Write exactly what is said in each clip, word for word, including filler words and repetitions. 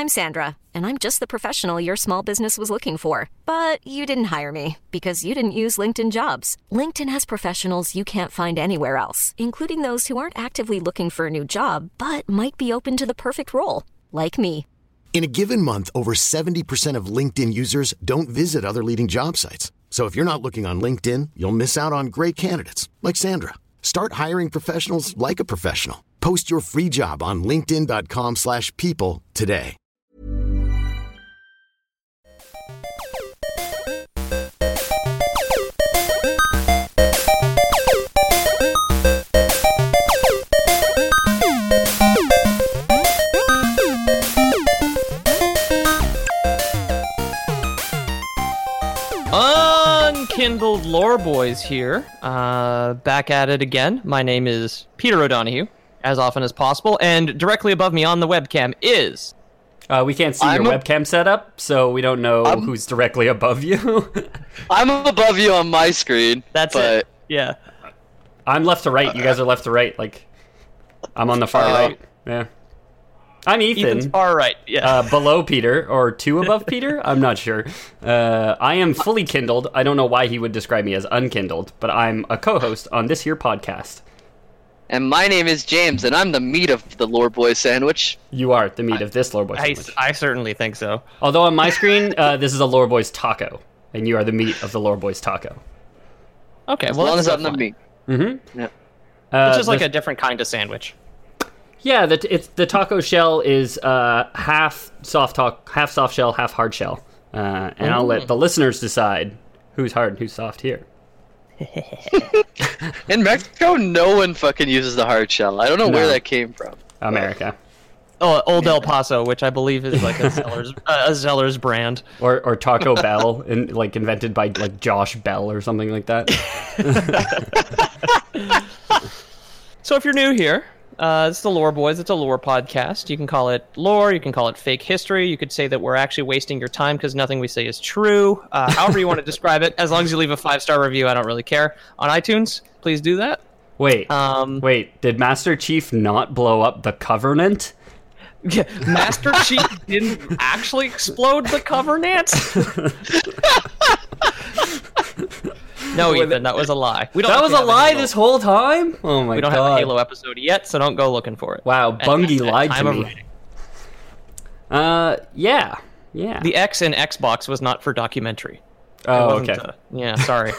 I'm Sandra, and I'm just the professional your small business was looking for. But you didn't hire me because you didn't use LinkedIn Jobs. LinkedIn has professionals you can't find anywhere else, including those who aren't actively looking for a new job, but might be open to the perfect role, like me. In a given month, over seventy percent of LinkedIn users don't visit other leading job sites. So if you're not looking on LinkedIn, you'll miss out on great candidates like Sandra. Start hiring professionals like a professional. Post your free job on linkedin dot com slash people today. Unkindled Lore Boys here, uh, back at it again. My name is Peter O'Donohue, as often as possible, and directly above me on the webcam is... Uh, we can't see I'm your a- webcam setup, so we don't know I'm- who's directly above you. I'm above you on my screen. That's but... it. Yeah. I'm left to right. You guys are left to right. Like, I'm on the far Uh, right. Yeah. I'm Ethan. Ethan's far right. Yeah. Uh, below Peter, or two above Peter? I'm not sure. Uh, I am fully kindled. I don't know why he would describe me as unkindled, but I'm a co-host on this here podcast. And my name is James, and I'm the meat of the Lore Boy sandwich. You are the meat of this Lore Boy I, sandwich. I certainly think so. Although on my screen, uh, this is a Lore Boys taco, and you are the meat of the Lore Boys taco. Okay, As well, long as that's I'm the fine. meat. Mm-hmm. Yeah. Uh, It's just like the- a different kind of sandwich. Yeah, the it's the taco shell is uh, half soft talk, half soft shell, half hard shell, uh, and I'll let the listeners decide who's hard and who's soft here. In Mexico, no one fucking uses the hard shell. I don't know where No. that came from. America, Oh, Old El Paso, which I believe is like a Zeller's, uh, a Zeller's brand. or or Taco Bell, in, like invented by like Josh Bell or something like that. So if you're new here, uh, it's the Lore Boys. It's a lore podcast. You can call it lore. You can call it fake history. You could say that we're actually wasting your time because nothing we say is true. Uh, however you want to describe it, as long as you leave a five-star review, I don't really care. On iTunes, please do that. Wait, Um, wait, did Master Chief not blow up the Covenant? Yeah, Master Chief didn't actually explode the Covenant. No, Ethan, that was a lie. We don't That was actually a have lie Halo- this whole time? Oh my We don't god. have a Halo episode yet, so don't go looking for it. Wow, At- Bungie at lied time to of me. writing. Uh, yeah, yeah. The X in Xbox was not for documentary. It oh, wasn't, okay. uh, yeah, sorry.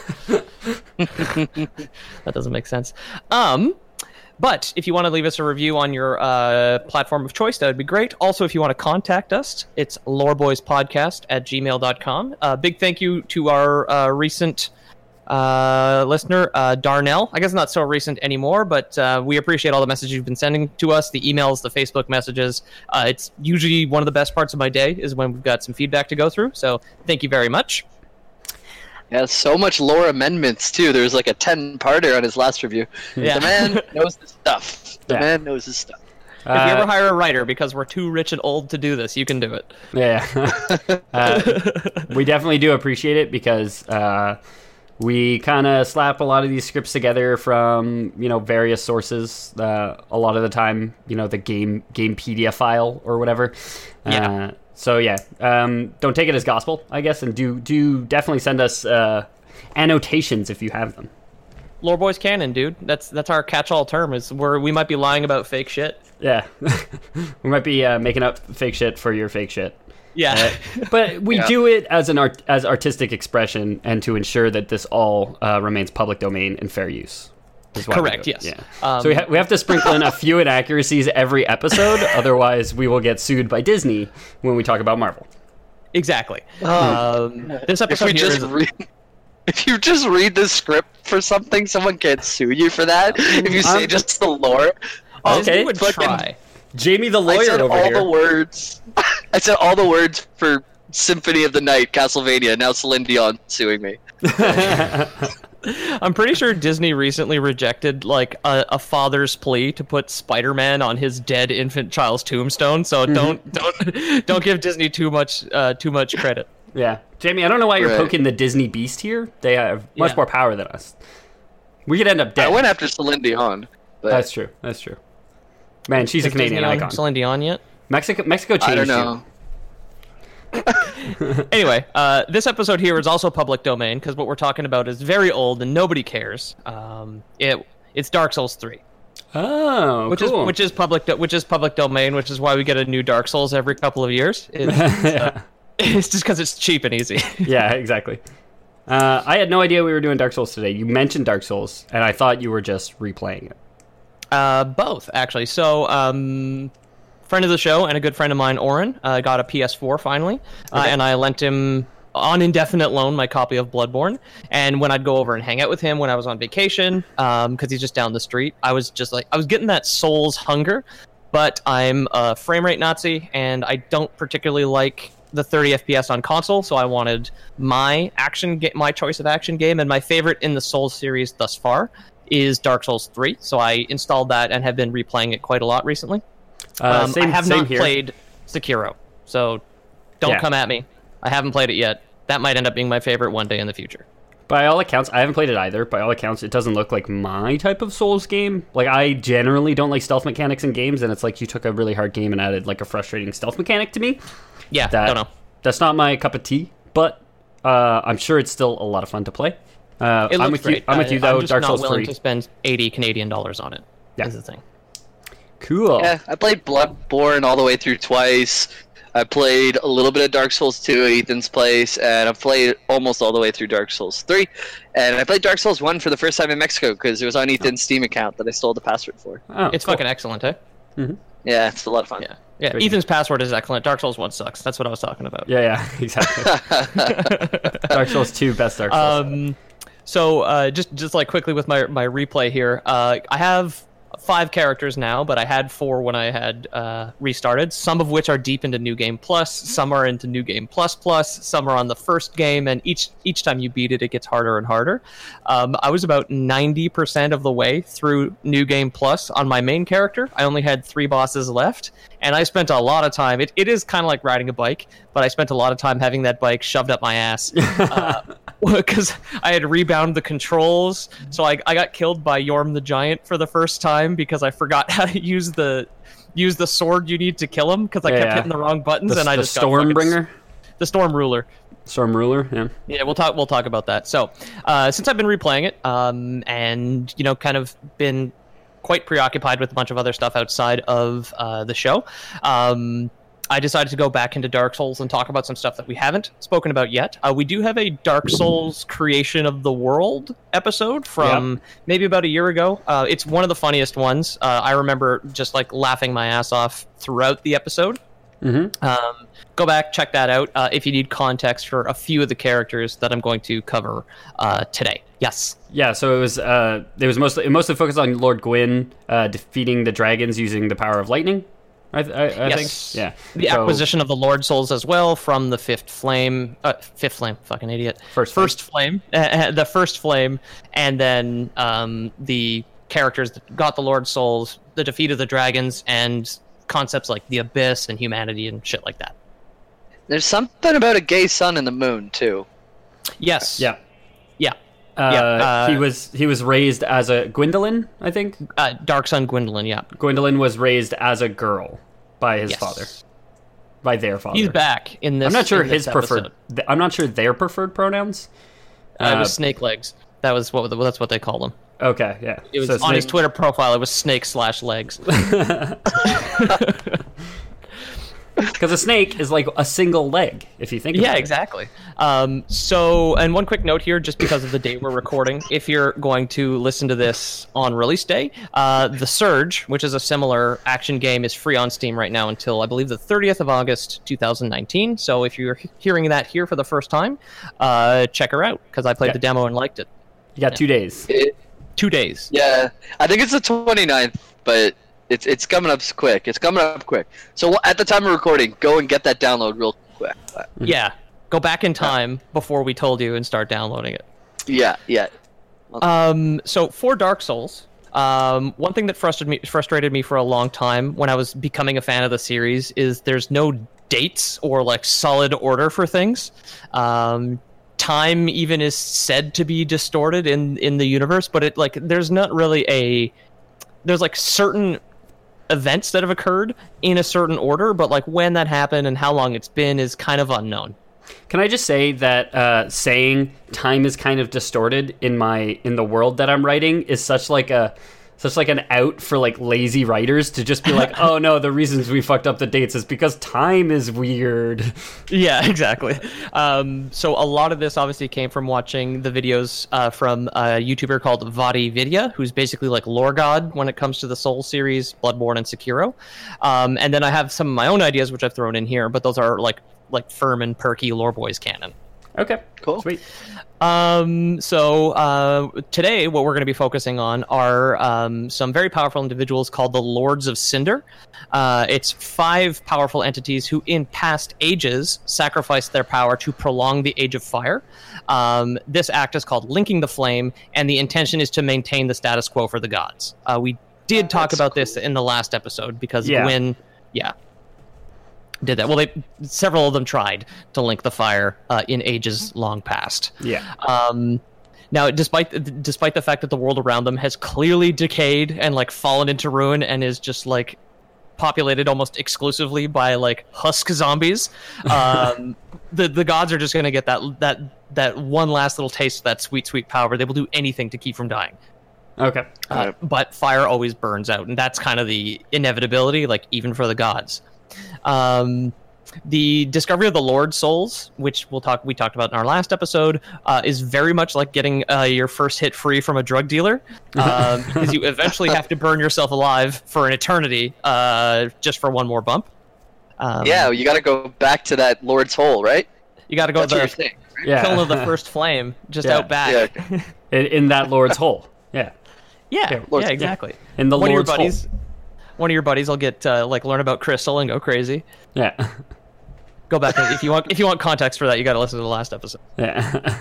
That doesn't make sense. Um, but if you want to leave us a review on your uh, platform of choice, that would be great. Also, if you want to contact us, it's loreboyspodcast at gmail dot com. Uh, big thank you to our uh, recent uh, listener, uh, Darnell. I guess not so recent anymore, but uh, we appreciate all the messages you've been sending to us, the emails, the Facebook messages. Uh, it's usually one of the best parts of my day is when we've got some feedback to go through. So thank you very much. Yeah, so much lore amendments, too. There was like a ten-parter on his last review. Yeah. The man knows his stuff. The Yeah. man knows his stuff. If you ever hire a writer because we're too rich and old to do this, you can do it. Yeah. uh, we definitely do appreciate it because uh, we kind of slap a lot of these scripts together from, you know, various sources. Uh, a lot of the time, you know, the game Gamepedia file or whatever. Yeah. Uh, so yeah, um, don't take it as gospel, I guess, and do do definitely send us uh, annotations if you have them. Lore Boys canon, dude. That's that's our catch-all term. Is where we might be lying about fake shit. Yeah, we might be uh, making up fake shit for your fake shit. Yeah. Uh, but we Yeah. do it as an art as artistic expression and to ensure that this all uh, remains public domain and fair use. is why we Correct, do it. yes. Yeah. Um, so we, ha- we have to sprinkle in a few inaccuracies every episode, otherwise we will get sued by Disney when we talk about Marvel. Exactly. Oh. Um, this If episode we here just is... read, if you just read the script for something, someone can't sue you for that. If you say I'm- just the lore, Disney Okay, would fucking- try. Jamie the I lawyer said over all here. the words. I said all the words for Symphony of the Night, Castlevania. Now Celine Dion suing me. I'm pretty sure Disney recently rejected like a, a father's plea to put Spider-Man on his dead infant child's tombstone. So don't don't don't give Disney too much uh, too much credit. Yeah, Jamie, I don't know why you're Right. poking the Disney beast here. They have much Yeah. more power than us. We could end up I dead. went after Celine Dion. But That's true. That's true. Man, she's a Is Canadian Disney on icon. Celine Dion yet? Mexico, Mexico changed I don't you. know. Anyway, uh, this episode here is also public domain because what we're talking about is very old and nobody cares. Um, it it's Dark Souls three. Oh, which cool. is which is public do- which is public domain, which is why we get a new Dark Souls every couple of years. It's, yeah. uh, it's just because it's cheap and easy. Yeah, exactly. Uh, I had no idea we were doing Dark Souls today. You mentioned Dark Souls, and I thought you were just replaying it. Uh, both actually. So, um, friend of the show and a good friend of mine, Oren, uh, got a P S four finally, uh, Okay. and I lent him on indefinite loan my copy of Bloodborne. And when I'd go over and hang out with him when I was on vacation, um, because he's just down the street, I was just like, I was getting that Souls hunger, but I'm a frame rate Nazi, and I don't particularly like the thirty F P S on console, so I wanted my action, ga- my choice of action game, and my favorite in the Souls series thus far is Dark Souls three. So I installed that and have been replaying it quite a lot recently. Uh, Um, same, I have same not here. played Sekiro, so don't Yeah. come at me. I haven't played it yet. That might end up being my favorite one day in the future. By all accounts, I haven't played it either. By all accounts, it doesn't look like my type of Souls game. Like, I generally don't like stealth mechanics in games, and it's like you took a really hard game and added like a frustrating stealth mechanic to me. Yeah, That, don't know. That's not my cup of tea, but uh, I'm sure it's still a lot of fun to play. Uh, It I'm looks with you. great. I'm with you I- though. I'm just Dark not Souls willing three. to spend eighty Canadian dollars on it. Yeah. Is the thing. Cool. Yeah, I played Bloodborne all the way through twice. I played a little bit of Dark Souls two at Ethan's place, and I've played almost all the way through Dark Souls three. And I played Dark Souls one for the first time in Mexico because it was on Ethan's Steam account that I stole the password for. Oh, It's cool. fucking excellent, eh? Yeah, it's a lot of fun. Yeah. Yeah, Very Ethan's password is excellent. Dark Souls one sucks. That's what I was talking about. Yeah, yeah, exactly. Dark Souls two, best Dark Souls. Um, so uh, just just like quickly with my my replay here, uh, I have five characters now, but I had four when I had uh, restarted. Some of which are deep into New Game Plus, some are into New Game Plus Plus, some are on the first game, and each each time you beat it, it gets harder and harder. Um, I was about ninety percent of the way through New Game Plus on my main character. I only had three bosses left, and I spent a lot of time. It, it is kind of like riding a bike, but I spent a lot of time having that bike shoved up my ass. Uh, because I had rebound the controls, so I, I got killed by Yorm the Giant for the first time because I forgot how to use the use the sword you need to kill him because I Yeah, kept yeah. hitting the wrong buttons the and I the just got fucking- Stormbringer, the Storm Ruler. Storm Ruler. Yeah. Yeah, we'll talk. We'll talk about that. So, uh, since I've been replaying it, um, and you know, kind of been quite preoccupied with a bunch of other stuff outside of uh, the show, um, I decided to go back into Dark Souls and talk about some stuff that we haven't spoken about yet. Uh, we do have a Dark Souls Creation of the World episode from maybe about a year ago. Uh, it's one of the funniest ones. Uh, I remember just like laughing my ass off throughout the episode. Mm-hmm. Um, go back, check that out uh, if you need context for a few of the characters that I'm going to cover uh, today. Yes. Yeah, so it was uh, it was mostly it mostly focused on Lord Gwyn uh, defeating the dragons using the power of lightning. I, I, I Yes. think. Yeah. The So- acquisition of the Lord Souls as well from the Fifth Flame. Uh, Fifth Flame, fucking idiot. First Flame. First Flame. Uh, the First Flame, and then um, the characters that got the Lord Souls, the defeat of the dragons, and concepts like the Abyss and humanity and shit like that. There's something about a gay sun in the moon too. Yes. Yeah. Yeah. Uh, Yeah, uh, he was he was raised as a Gwendolyn, I think. Uh, Dark Sun Gwendolyn, yeah. Gwendolyn was raised as a girl by his Yes. father, by their father. He's back in this. I'm not sure in this his preferred. episode. th- I'm not sure their preferred pronouns. Uh, it Uh, was snake legs. That was what that's what they called them. Okay, yeah. It was So on his Snake- Twitter profile. It was snake slash legs. Because a snake is like a single leg, if you think. Yeah, about it. exactly. Um, so, and one quick note here, just because of the date we're recording, if you're going to listen to this on release day, uh, The Surge, which is a similar action game, is free on Steam right now until, I believe, the thirtieth of August, two thousand nineteen. So if you're he- hearing that here for the first time, uh, check her out, because I played Yeah. the demo and liked it. You got two days. It, Two days. yeah, I think it's the twenty-ninth, but it's it's coming up quick. It's coming up quick. So at the time of recording, go and get that download real quick. Yeah. Go back in time before we told you and start downloading it. Yeah, yeah. Um, so for Dark Souls, um, one thing that frustrated me, frustrated me for a long time when I was becoming a fan of the series is there's no dates or like solid order for things. Um, time even is said to be distorted in in the universe, but it like there's not really a there's like certain events that have occurred in a certain order, but like when that happened and how long it's been is kind of unknown. Can I just say that uh, saying time is kind of distorted in my in the world that I'm writing is such like a such like an out for like lazy writers to just be like, oh no, the reasons we fucked up the dates is because time is weird. Yeah, exactly. Um, so a lot of this obviously came from watching the videos uh, from a YouTuber called Vadi Vidya, who's basically like lore god when it comes to the Soul series, Bloodborne and Sekiro. Um, and then I have some of my own ideas, which I've thrown in here, but those are like like firm and perky Lore Boys canon. Okay, Cool. sweet. Um, so uh, today, what we're going to be focusing on are um, some very powerful individuals called the Lords of Cinder. Uh, it's five powerful entities who, in past ages, sacrificed their power to prolong the Age of Fire. Um, this act is called Linking the Flame, and the intention is to maintain the status quo for the gods. Uh, we did talk That's about cool. this in the last episode because Yeah. Gwyn, yeah. did that. Well, they several of them tried to link the fire uh, in ages long past. Yeah. Um, now, despite despite the fact that the world around them has clearly decayed and like fallen into ruin and is just like populated almost exclusively by like husk zombies, um, the the gods are just going to get that that that one last little taste of that sweet sweet power. They will do anything to keep from dying. Okay. Uh, but fire always burns out, and that's kind of the inevitability, like even for the gods. Um, the discovery of the Lord Souls, which we'll talk we talked about in our last episode, uh, is very much like getting uh, your first hit free from a drug dealer, um, because you eventually have to burn yourself alive for an eternity, uh, just for one more bump. Um, Yeah, you got to go back to that Lord's Hole, right? you got to go That's to what the you're saying. Right? Yeah. kiln of the first flame, just Yeah. out back. Yeah. in, in that Lord's hole. Yeah. Yeah, Yeah, Lord's- yeah, exactly. In the one Lord's of your buddies, hole. one of your buddies will get uh, like learn about Crystal and go crazy. Yeah. Go back and, if you want if you want context for that, you got to listen to the last episode. Yeah.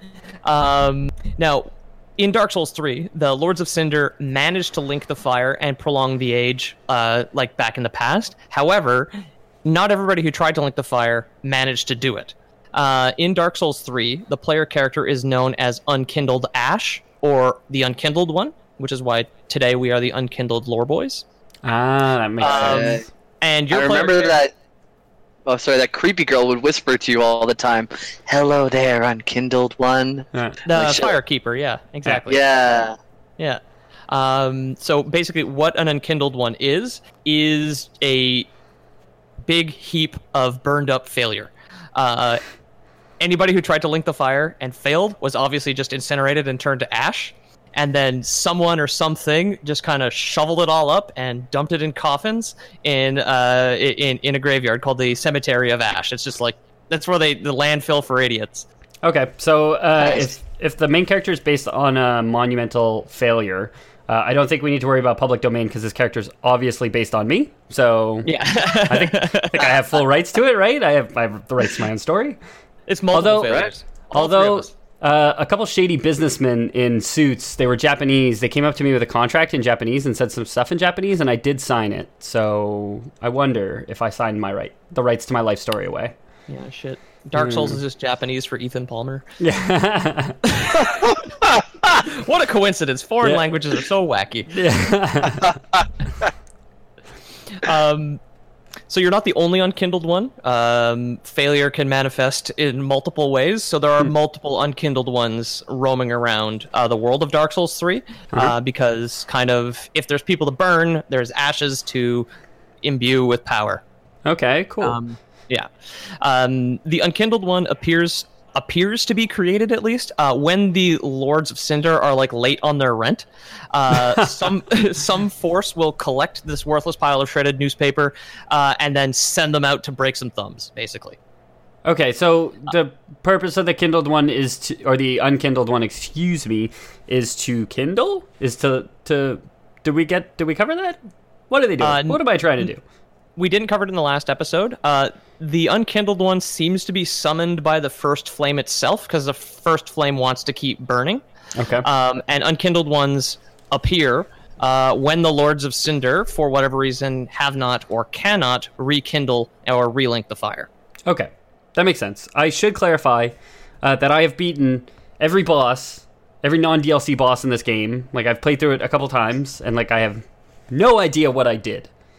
Um, now, in Dark Souls three, the Lords of Cinder managed to link the fire and prolong the age, uh, like back in the past. However, not everybody who tried to link the fire managed to do it. Uh, in Dark Souls three, the player character is known as Unkindled Ash, or the Unkindled One, which is why today we are the Unkindled Lore Boys. Ah, that makes Um, sense. And your I player remember char- that. Oh, sorry, that creepy girl would whisper to you all the time, "Hello there, unkindled one." Yeah. the like shit. Firekeeper, yeah, exactly. Yeah. Yeah. Um, so basically, what an Unkindled One is, is a big heap of burned up failure. Uh, anybody who tried to link the fire and failed was obviously just incinerated and turned to ash. And then someone or something just kind of shoveled it all up and dumped it in coffins in uh, in in a graveyard called the Cemetery of Ash. It's just like, that's where they the landfill for idiots. Okay, so uh, Nice. if if the main character is based on a monumental failure, uh, I don't think we need to worry about public domain because this character is obviously based on me. So Yeah, I think I think I have full rights to it, right? I have I have the rights to my own story. it's multiple Although- failures. All three of Although us. uh, a couple shady businessmen in suits, they were Japanese. They came up to me with a contract in Japanese and said some stuff in Japanese, and I did sign it. So I wonder if I signed my right, the rights to my life story away. Yeah, shit. Dark Souls is just Japanese for Ethan Palmer. Yeah. What a coincidence. Foreign Yeah. languages are so wacky. Yeah. Um, so you're not the only Unkindled One. Um, failure can manifest in multiple ways. So there are multiple Unkindled Ones roaming around uh, the world of Dark Souls three. Uh, because kind of, if there's people to burn, there's ashes to imbue with power. Okay, cool. Um, yeah. Um, the Unkindled One appears appears to be created, at least, uh, when the Lords of Cinder are like late on their rent. Uh, some some force will collect this worthless pile of shredded newspaper uh, and then send them out to break some thumbs, basically. Okay, so the purpose of the kindled one is to, or the unkindled one, excuse me, is to kindle? Is to to did we get did we cover that? What are they doing? Uh, what am I trying to do? We didn't cover it in the last episode. Uh, the Unkindled One seems to be summoned by the first flame itself, because the first flame wants to keep burning. Okay. Um, and Unkindled Ones appear uh, when the Lords of Cinder, for whatever reason, have not or cannot rekindle or relink the fire. Okay. That makes sense. I should clarify uh, that I have beaten every boss, every non D L C boss in this game. Like, I've played through it a couple times, and like I have no idea what I did.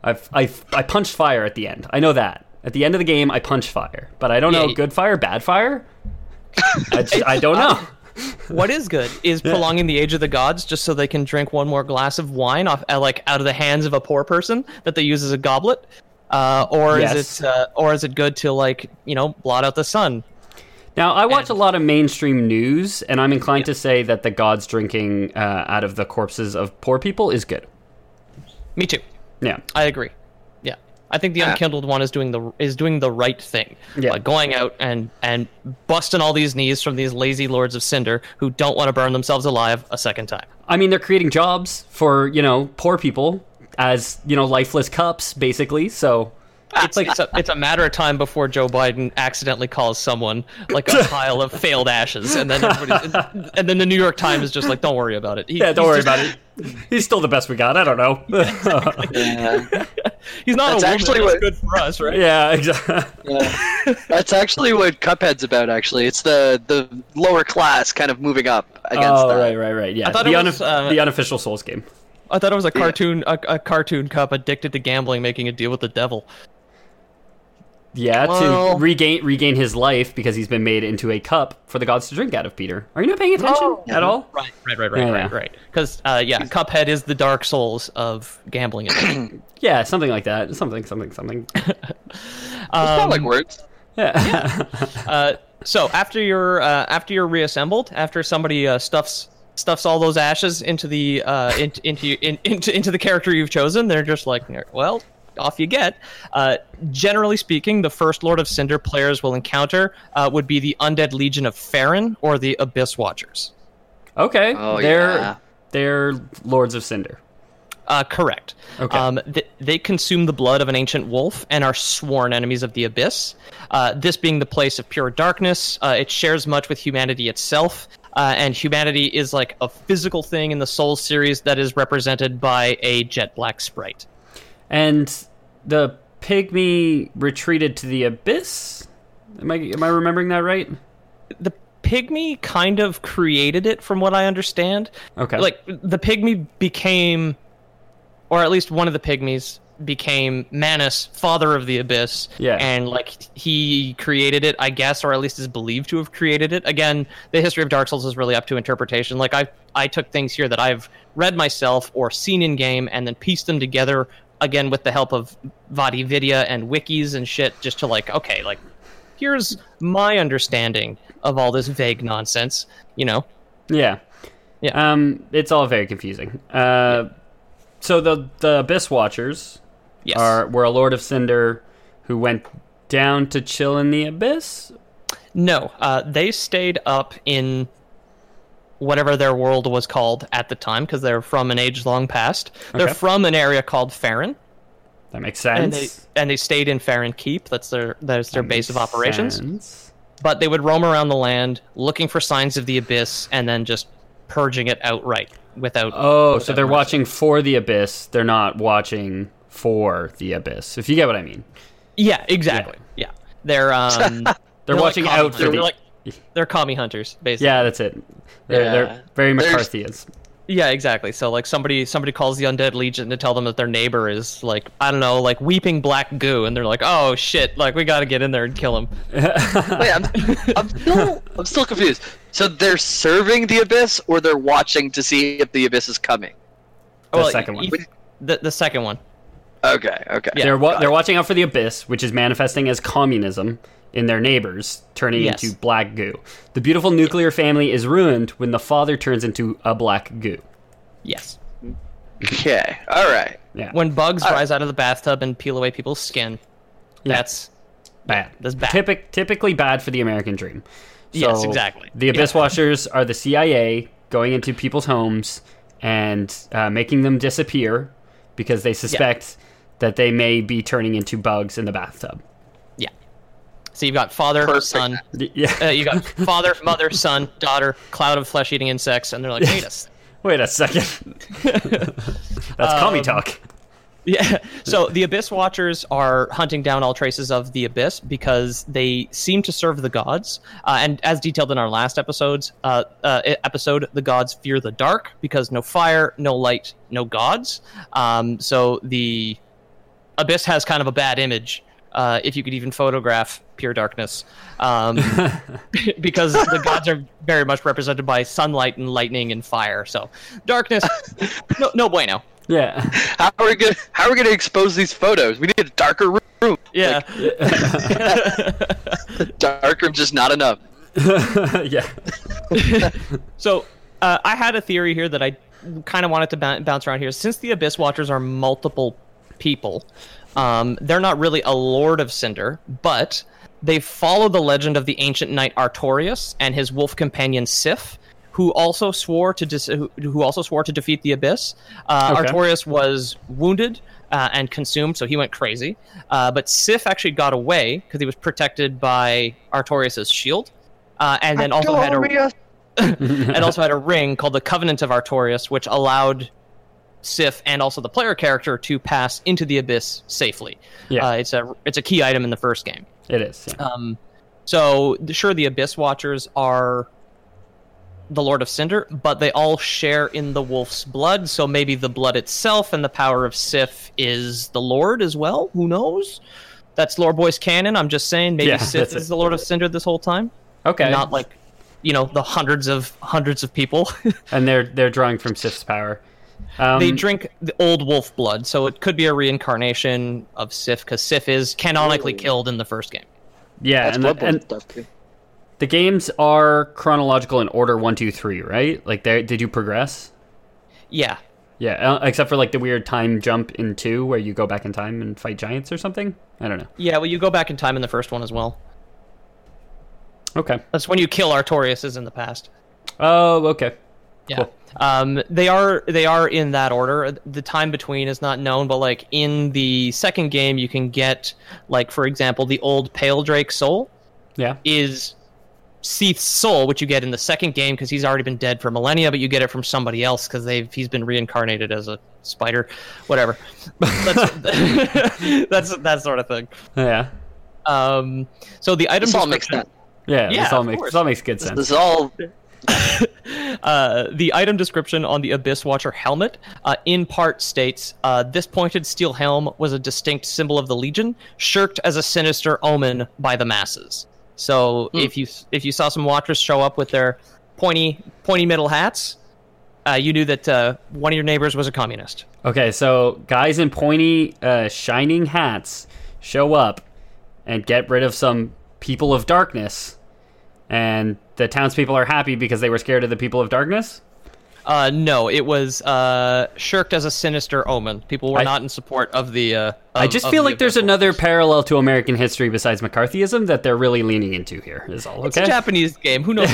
I've, I've I punched fire at the end. I know that. At the end of the game, I punch fire, but I don't Yeah, know y- good fire, bad fire. I, just, I don't know. What is good is prolonging the age of the gods just so they can drink one more glass of wine off uh, like out of the hands of a poor person that they use as a goblet, uh, or Yes. is it uh, or is it good to like you know blot out the sun? Now, I watch And- a lot of mainstream news, and I'm inclined to say that the gods drinking uh, out of the corpses of poor people is good. Me too. Yeah. I agree. Yeah, I think the unkindled one is doing the is doing the right thing. Yeah. Like going out and and busting all these knees from these lazy lords of cinder who don't want to burn themselves alive a second time. I mean, they're creating jobs for, you know, poor people as, you know, lifeless cups, basically, so... It's like it's a, it's a matter of time before Joe Biden accidentally calls someone like a pile of failed ashes, and then everybody, and then the New York Times is just like, "Don't worry about it." He, Yeah, don't he's worry just- about it. He's still the best we got. I don't know. Yeah. He's not That's a woman. actually That's what- good for us, right? yeah, exactly. Yeah. That's actually what Cuphead's about. Actually, it's the the lower class kind of moving up against Oh, that. right, right, right. Yeah, I thought the, it was, uh, the unofficial Souls game. I thought it was a cartoon, a, a cartoon cup addicted to gambling, making a deal with the devil. Yeah, Well- to regain regain his life because he's been made into a cup for the gods to drink out of. Peter, are you not paying attention Oh. at all? Right, right, right, right, Yeah, right, yeah. right. Because uh, yeah, Cuphead is the Dark Souls of gambling. Yeah, something like that. Something, something, something. It's not like words. Yeah. Uh, so after you're uh, after you're reassembled, after somebody uh, stuffs stuffs all those ashes into the uh, in, into, in, into into the character you've chosen, they're just like, well, off you get. Uh, generally speaking, the first Lord of Cinder players will encounter uh, would be the Undead Legion of Farron or the Abyss Watchers. Okay. Oh, they're yeah. they're Lords of Cinder. Uh, correct. Okay. Um, th- they consume the blood of an ancient wolf and are sworn enemies of the Abyss. Uh, this being the place of pure darkness, uh, it shares much with humanity itself. Uh, and humanity is like a physical thing in the Souls series that is represented by a jet black sprite. And the pygmy retreated to the abyss. Am I am I remembering that right? The pygmy kind of created it, from what I understand. Okay. Like the pygmy became, or at least one of the pygmies became Manus, father of the abyss. Yeah. And like he created it, I guess, or at least is believed to have created it. Again, the history of Dark Souls is really up to interpretation. Like I I took things here that I've read myself or seen in game and then pieced them together again with the help of VaatiVidya and wikis and shit, just to like, okay, like here's my understanding of all this vague nonsense, you know? Yeah. Yeah. Um, it's all very confusing. Uh, so the the Abyss Watchers Yes. are were a Lord of Cinder who went down to chill in the abyss. No, uh, they stayed up in whatever their world was called at the time, because they're from an age long past. They're Okay. from an area called Farron, That makes and sense. they and they stayed in Farron Keep. That's their that's their That base of makes operations. sense. But they would roam around the land looking for signs of the abyss, and then just purging it outright without. Oh, so without they're mercy. watching for the abyss. They're not watching for the abyss. If you get what I mean. Yeah, exactly. Yeah, they're um. They're, like watching commie out for hunters. the. They're like they're commie hunters, basically. Yeah, that's it. They're, Yeah. they're very There's- McCarthyans. Yeah, exactly. So like somebody somebody calls the Undead Legion to tell them that their neighbor is like, I don't know, like weeping black goo, and they're like, oh shit, like we got to get in there and kill him. Wait, I'm, I'm still I'm still confused. So they're serving the abyss, or they're watching to see if the abyss is coming? The second one. e- The the second one. Okay, okay. Yeah. They're wa- got they're it. watching out for the abyss, which is manifesting as communism in their neighbors, turning Yes. into black goo. The beautiful nuclear family is ruined when the father turns into a black goo. Yes. Okay, all right. Yeah, When bugs rise out of the bathtub and peel away people's skin, Yeah. that's bad. that's bad. Typic- typically bad for the American dream. Yes, So, exactly. The Abyss Yeah. Watchers are the C I A going into people's homes and uh, making them disappear because they suspect that they may be turning into bugs in the bathtub. Yeah. So you've got father, Perfect. son. Y- Yeah. Uh, you got father, mother, son, daughter, cloud of flesh-eating insects, and they're like, wait a s- Wait a second. That's commie Um, talk. Yeah. So the Abyss Watchers are hunting down all traces of the Abyss because they seem to serve the gods. Uh, and as detailed in our last episodes, uh, uh, episode, the gods fear the dark because no fire, no light, no gods. Um, so the Abyss has kind of a bad image, uh, if you could even photograph pure darkness, um, because the gods are very much represented by sunlight and lightning and fire. So darkness, no, no bueno. Yeah. How are we gonna How are we gonna expose these photos? We need a darker room. Yeah. Like, dark room just not enough. Yeah. So uh, I had a theory here that I kind of wanted to b- bounce around here. Since the Abyss Watchers are multiple people, um, they're not really a Lord of Cinder, but they follow the legend of the ancient knight Artorias and his wolf companion Sif, who also swore to dis- who, who also swore to defeat the Abyss. Uh, Okay. Artorias was wounded uh, and consumed, so he went crazy. Uh, but Sif actually got away because he was protected by Artorias' shield, uh, and then also had a Artorias. and also had a ring called the Covenant of Artorias, which allowed Sif and also the player character to pass into the Abyss safely. Yeah. Uh, it's a it's a key item in the first game. It is. Yeah. Um, so sure, the Abyss Watchers are the Lord of Cinder, but they all share in the wolf's blood. So maybe the blood itself and the power of Sif is the Lord as well. Who knows? That's Lore Boys canon. I'm just saying, maybe Yeah, Sif that's is it. the Lord of Cinder this whole time. Okay. Not like, you know, the hundreds of hundreds of people. And they're they're drawing from Sif's power. Um, They drink the old wolf blood, so it could be a reincarnation of Sif, because Sif is canonically Ooh. killed in the first game. yeah, That's and, the, Bloodborne and stuff too. the games are chronological in order one, two, three, right? Like, they did you progress? Yeah. Yeah, uh, except for like the weird time jump in two, where you go back in time and fight giants or something. I don't know. Yeah, well, you go back in time in the first one as well. Okay. That's when you kill Artorias is in the past. Oh, okay. Yeah. Cool. Um, they are they are in that order. The time between is not known, but like in the second game, you can get, like, for example, the old Pale Drake soul Yeah. is Seath's soul, which you get in the second game because he's already been dead for millennia, but you get it from somebody else because they've he's been reincarnated as a spider, whatever. That's that's that sort of thing. Yeah. Um, so the item This all makes description- sense. Yeah. Yeah, this all of makes course. this all makes good This sense. is all. Uh, the item description on the Abyss Watcher helmet, uh, in part states, uh, this pointed steel helm was a distinct symbol of the Legion, shirked as a sinister omen by the masses. So Hmm. if you if you saw some Watchers show up with their pointy pointy middle hats, uh, you knew that uh, one of your neighbors was a communist. Okay, so guys in pointy, uh, shining hats show up and get rid of some people of darkness, and the townspeople are happy because they were scared of the people of darkness? Uh, no, it was uh, shirked as a sinister omen. People were I- not in support of the. Uh, I of- just of feel the like there's Abyss another Watchers. parallel to American history besides McCarthyism that they're really leaning into here, is all, It's okay? a Japanese game. Who knows?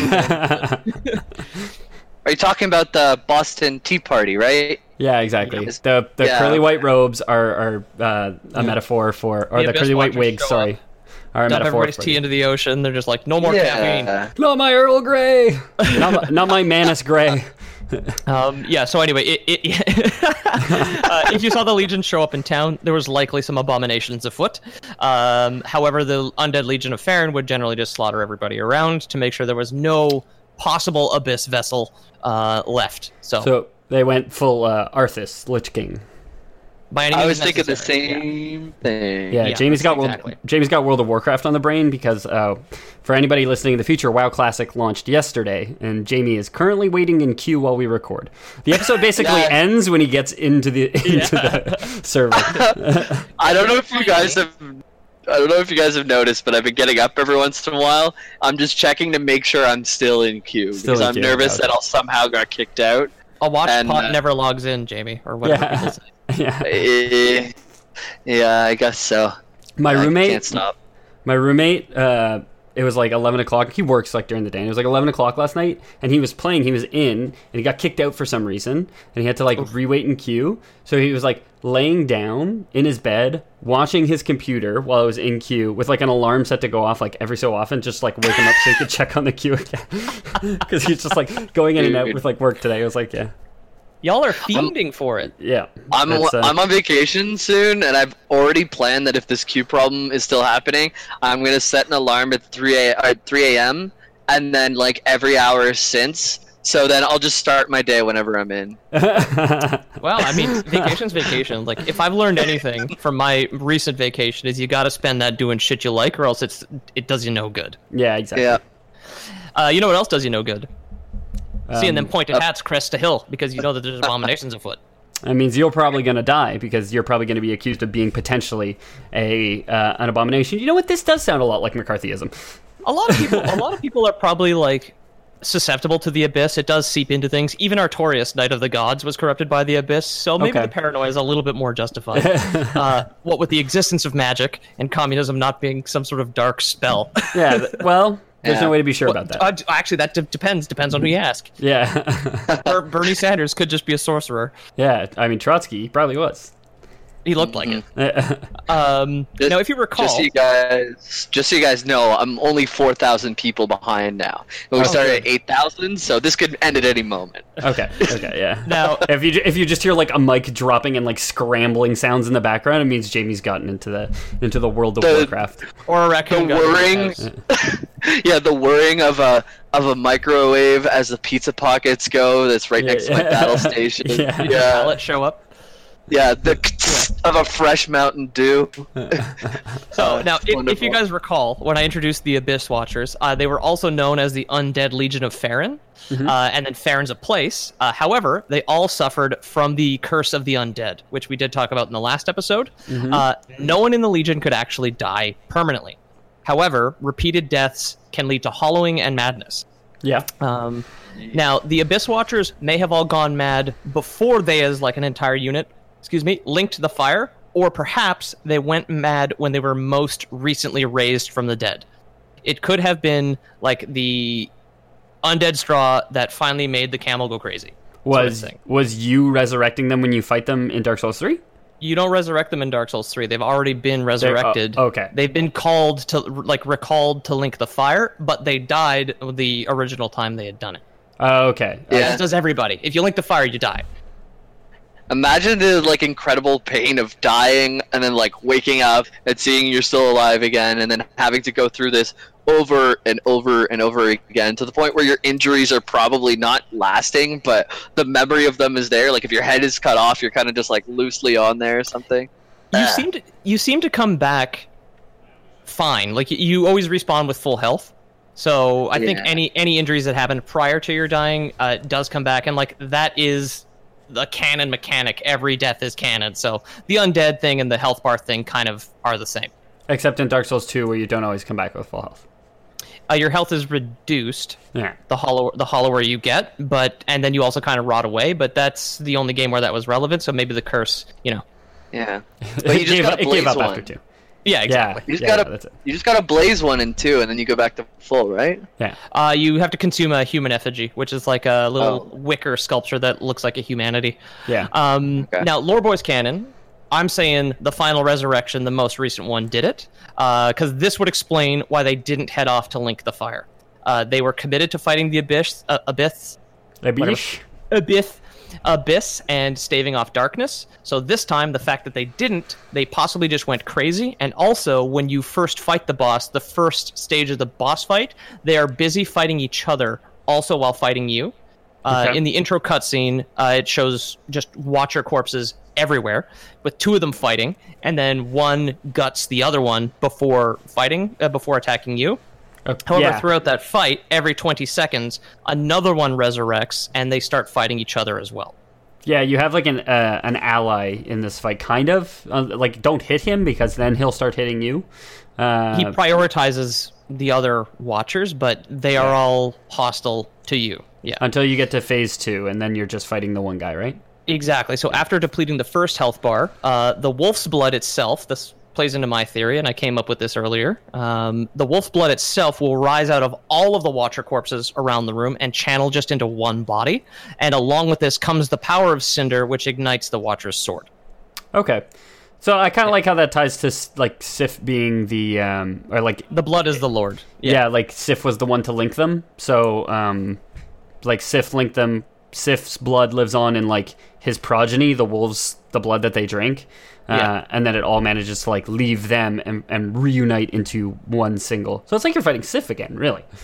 Are you talking about the Boston Tea Party, right? Yeah, exactly. Yes. The the Yeah. curly white robes are, are uh, a metaphor for... Or The the, Abyss curly white Watchers wigs, show sorry. up, Are a Dump metaphor everybody's for tea into the ocean. They're just like, no more caffeine. Yeah. Not my Earl Grey! not, my, not my Manus Grey. Um, yeah, so anyway, it, it, uh, if you saw the Legion show up in town, there was likely some abominations afoot. Um, however, the Undead Legion of Farron would generally just slaughter everybody around to make sure there was no possible Abyss vessel uh, left. So, So they went full uh, Arthas, Lich King. by any I means was thinking the necessary. Yeah. same thing. Yeah, Yeah, Jamie's got exactly. World, Jamie's got World of Warcraft on the brain because uh, for anybody listening in the future, WoW Classic launched yesterday, and Jamie is currently waiting in queue while we record. The episode basically Yeah. ends when he gets into the into the server. I don't know if you guys have. I don't know if you guys have noticed, but I've been getting up every once in a while. I'm just checking to make sure I'm still in queue Still because in I'm queue, nervous okay. that I'll somehow got kicked out. A watch And, pot uh, never logs in, Jamie, or whatever people Yeah, say. yeah. Eh, yeah, I guess so. My I roommate, can't stop. my roommate, uh, it was like eleven o'clock. He works like during the day. And it was like eleven o'clock last night, and he was playing. He was in, and he got kicked out for some reason, and he had to like re-wait in queue. So he was like laying down in his bed, watching his computer while it was in queue, with like an alarm set to go off like every so often, just like wake him up so he could check on the queue again. Because he's just like going in and out with like work today. It was like, yeah, Y'all are fiending for it. yeah. I'm That's, uh, I'm on vacation soon, and I've already planned that if this queue problem is still happening, I'm gonna set an alarm at three a.m. and then like every hour since So then I'll just start my day whenever I'm in. Well, I mean, vacation's vacation. Like, if I've learned anything from my recent vacation, is you got to spend that doing shit you like, or else it's it does you no good. Yeah, exactly. Yeah. Uh, you know what else does you no good? Um, Seeing them pointed hats crest to hill, because you know that there's abominations afoot. That means you're probably going to die because you're probably going to be accused of being potentially a uh, an abomination. You know what? This does sound a lot like McCarthyism. A lot of people, a lot of people are probably like susceptible to the abyss. It does seep into things. Even Artorias, Knight of the Gods, was corrupted by the abyss, so maybe Okay. the paranoia is a little bit more justified. uh, what with the existence of magic and communism not being some sort of dark spell. Yeah, th- well, there's Yeah. no way to be sure about that. Uh, d- actually, that d- depends. Depends on who you ask. Yeah. Ber- Bernie Sanders could just be a sorcerer. Yeah, I mean, Trotsky he probably was. He looked like it. Yeah, Um, Just- now, if you recall, Just so you guys, just so you guys know, I'm only four thousand people behind now. We started at eight thousand, so this could end at any moment. okay, okay, yeah. now If you if you just hear like a mic dropping and like scrambling sounds in the background, it means Jamie's gotten into the into the world of The- Warcraft. or a The raccoon got in his whirring, house. yeah, the whirring of a of a microwave as the pizza pockets go. That's right Yeah, next to my yeah. battle station. Yeah. yeah, Pallet show up. yeah, the of a fresh Mountain Dew. So now, if, if you Wonderful. guys recall, when I introduced the Abyss Watchers, uh, they were also known as the Undead Legion of Farron, uh, and then Farron's a place. Uh, however, they all suffered from the Curse of the Undead, which we did talk about in the last episode. Uh, no one in the Legion could actually die permanently. However, repeated deaths can lead to hollowing and madness. Yeah. Um, now, the Abyss Watchers may have all gone mad before they, as like an entire unit, excuse me, linked the fire, or perhaps they went mad when they were most recently raised from the dead. It could have been like the undead straw that finally made the camel go crazy. sort of Was thing. was you resurrecting them when you fight them in Dark Souls three? You don't resurrect them in Dark Souls three. They've already been resurrected. oh, okay. They've been called to, like, recalled to link the fire, but they died the original time they had done it. Oh, okay. Yeah. As does everybody. If you link the fire, you die. Imagine the like incredible pain of dying and then like waking up and seeing you're still alive again, and then having to go through this over and over and over again to the point where your injuries are probably not lasting, but the memory of them is there. Like if your head is cut off, you're kind of just like loosely on there or something. You Ah. seem to you seem to come back fine. Like you always respawn with full health. So I think Yeah. any any injuries that happened prior to your dying uh, does come back, and like that is the canon mechanic. Every death is canon. So the undead thing and the health bar thing kind of are the same. Except in Dark Souls two, where you don't always come back with full health. Uh, your health is reduced. Yeah. The hollow the hollower you get, but and then you also kind of rot away. But that's the only game where that was relevant. So maybe the curse, you know. Yeah, but you it just gave, gotta it blaze gave up one. after two. Yeah, exactly. You just yeah, gotta that's it. you just gotta blaze one and two, and then you go back to full, right? Yeah. Uh, you have to consume a human effigy, which is like a little Oh. wicker sculpture that looks like a humanity. Yeah. Um, Okay. Now, Lore Boys canon, I'm saying the final resurrection, the most recent one, did it, because this would explain why they didn't head off to link the fire. Uh, they were committed to fighting the abyss, uh, abyss, Abish? abyss, abyss, and staving off darkness. So this time, the fact that they didn't, they possibly just went crazy. And also, when you first fight the boss, the first stage of the boss fight, they are busy fighting each other, also while fighting you. Uh, Okay. In the intro cutscene, uh, it shows just Watcher corpses everywhere, with two of them fighting, and then one guts the other one before fighting, uh, before attacking you. Uh, However, yeah. throughout that fight, every twenty seconds, another one resurrects, and they start fighting each other as well. Yeah, you have like an uh, an ally in this fight, kind of. Uh, like, don't hit him because then he'll start hitting you. Uh, He prioritizes the other Watchers, but they are all hostile to you. Yeah, until you get to phase two, and then you're just fighting the one guy, right? exactly. So after depleting the first health bar, uh, the wolf's blood itself, this plays into my theory, and I came up with this earlier, um, the wolf's blood itself will rise out of all of the Watcher corpses around the room and channel just into one body. And along with this comes the power of Cinder, which ignites the Watcher's sword. Okay. So I kind of like how that ties to s- like Sif being the um or like The blood is the Lord. yeah. like Sif was the one to link them. So um like Sif linked them. Sif's blood lives on in like his progeny, the wolves, the blood that they drink. Uh, Yeah. and then it all manages to like leave them and, and reunite into one single. So it's like you're fighting Sif again, really.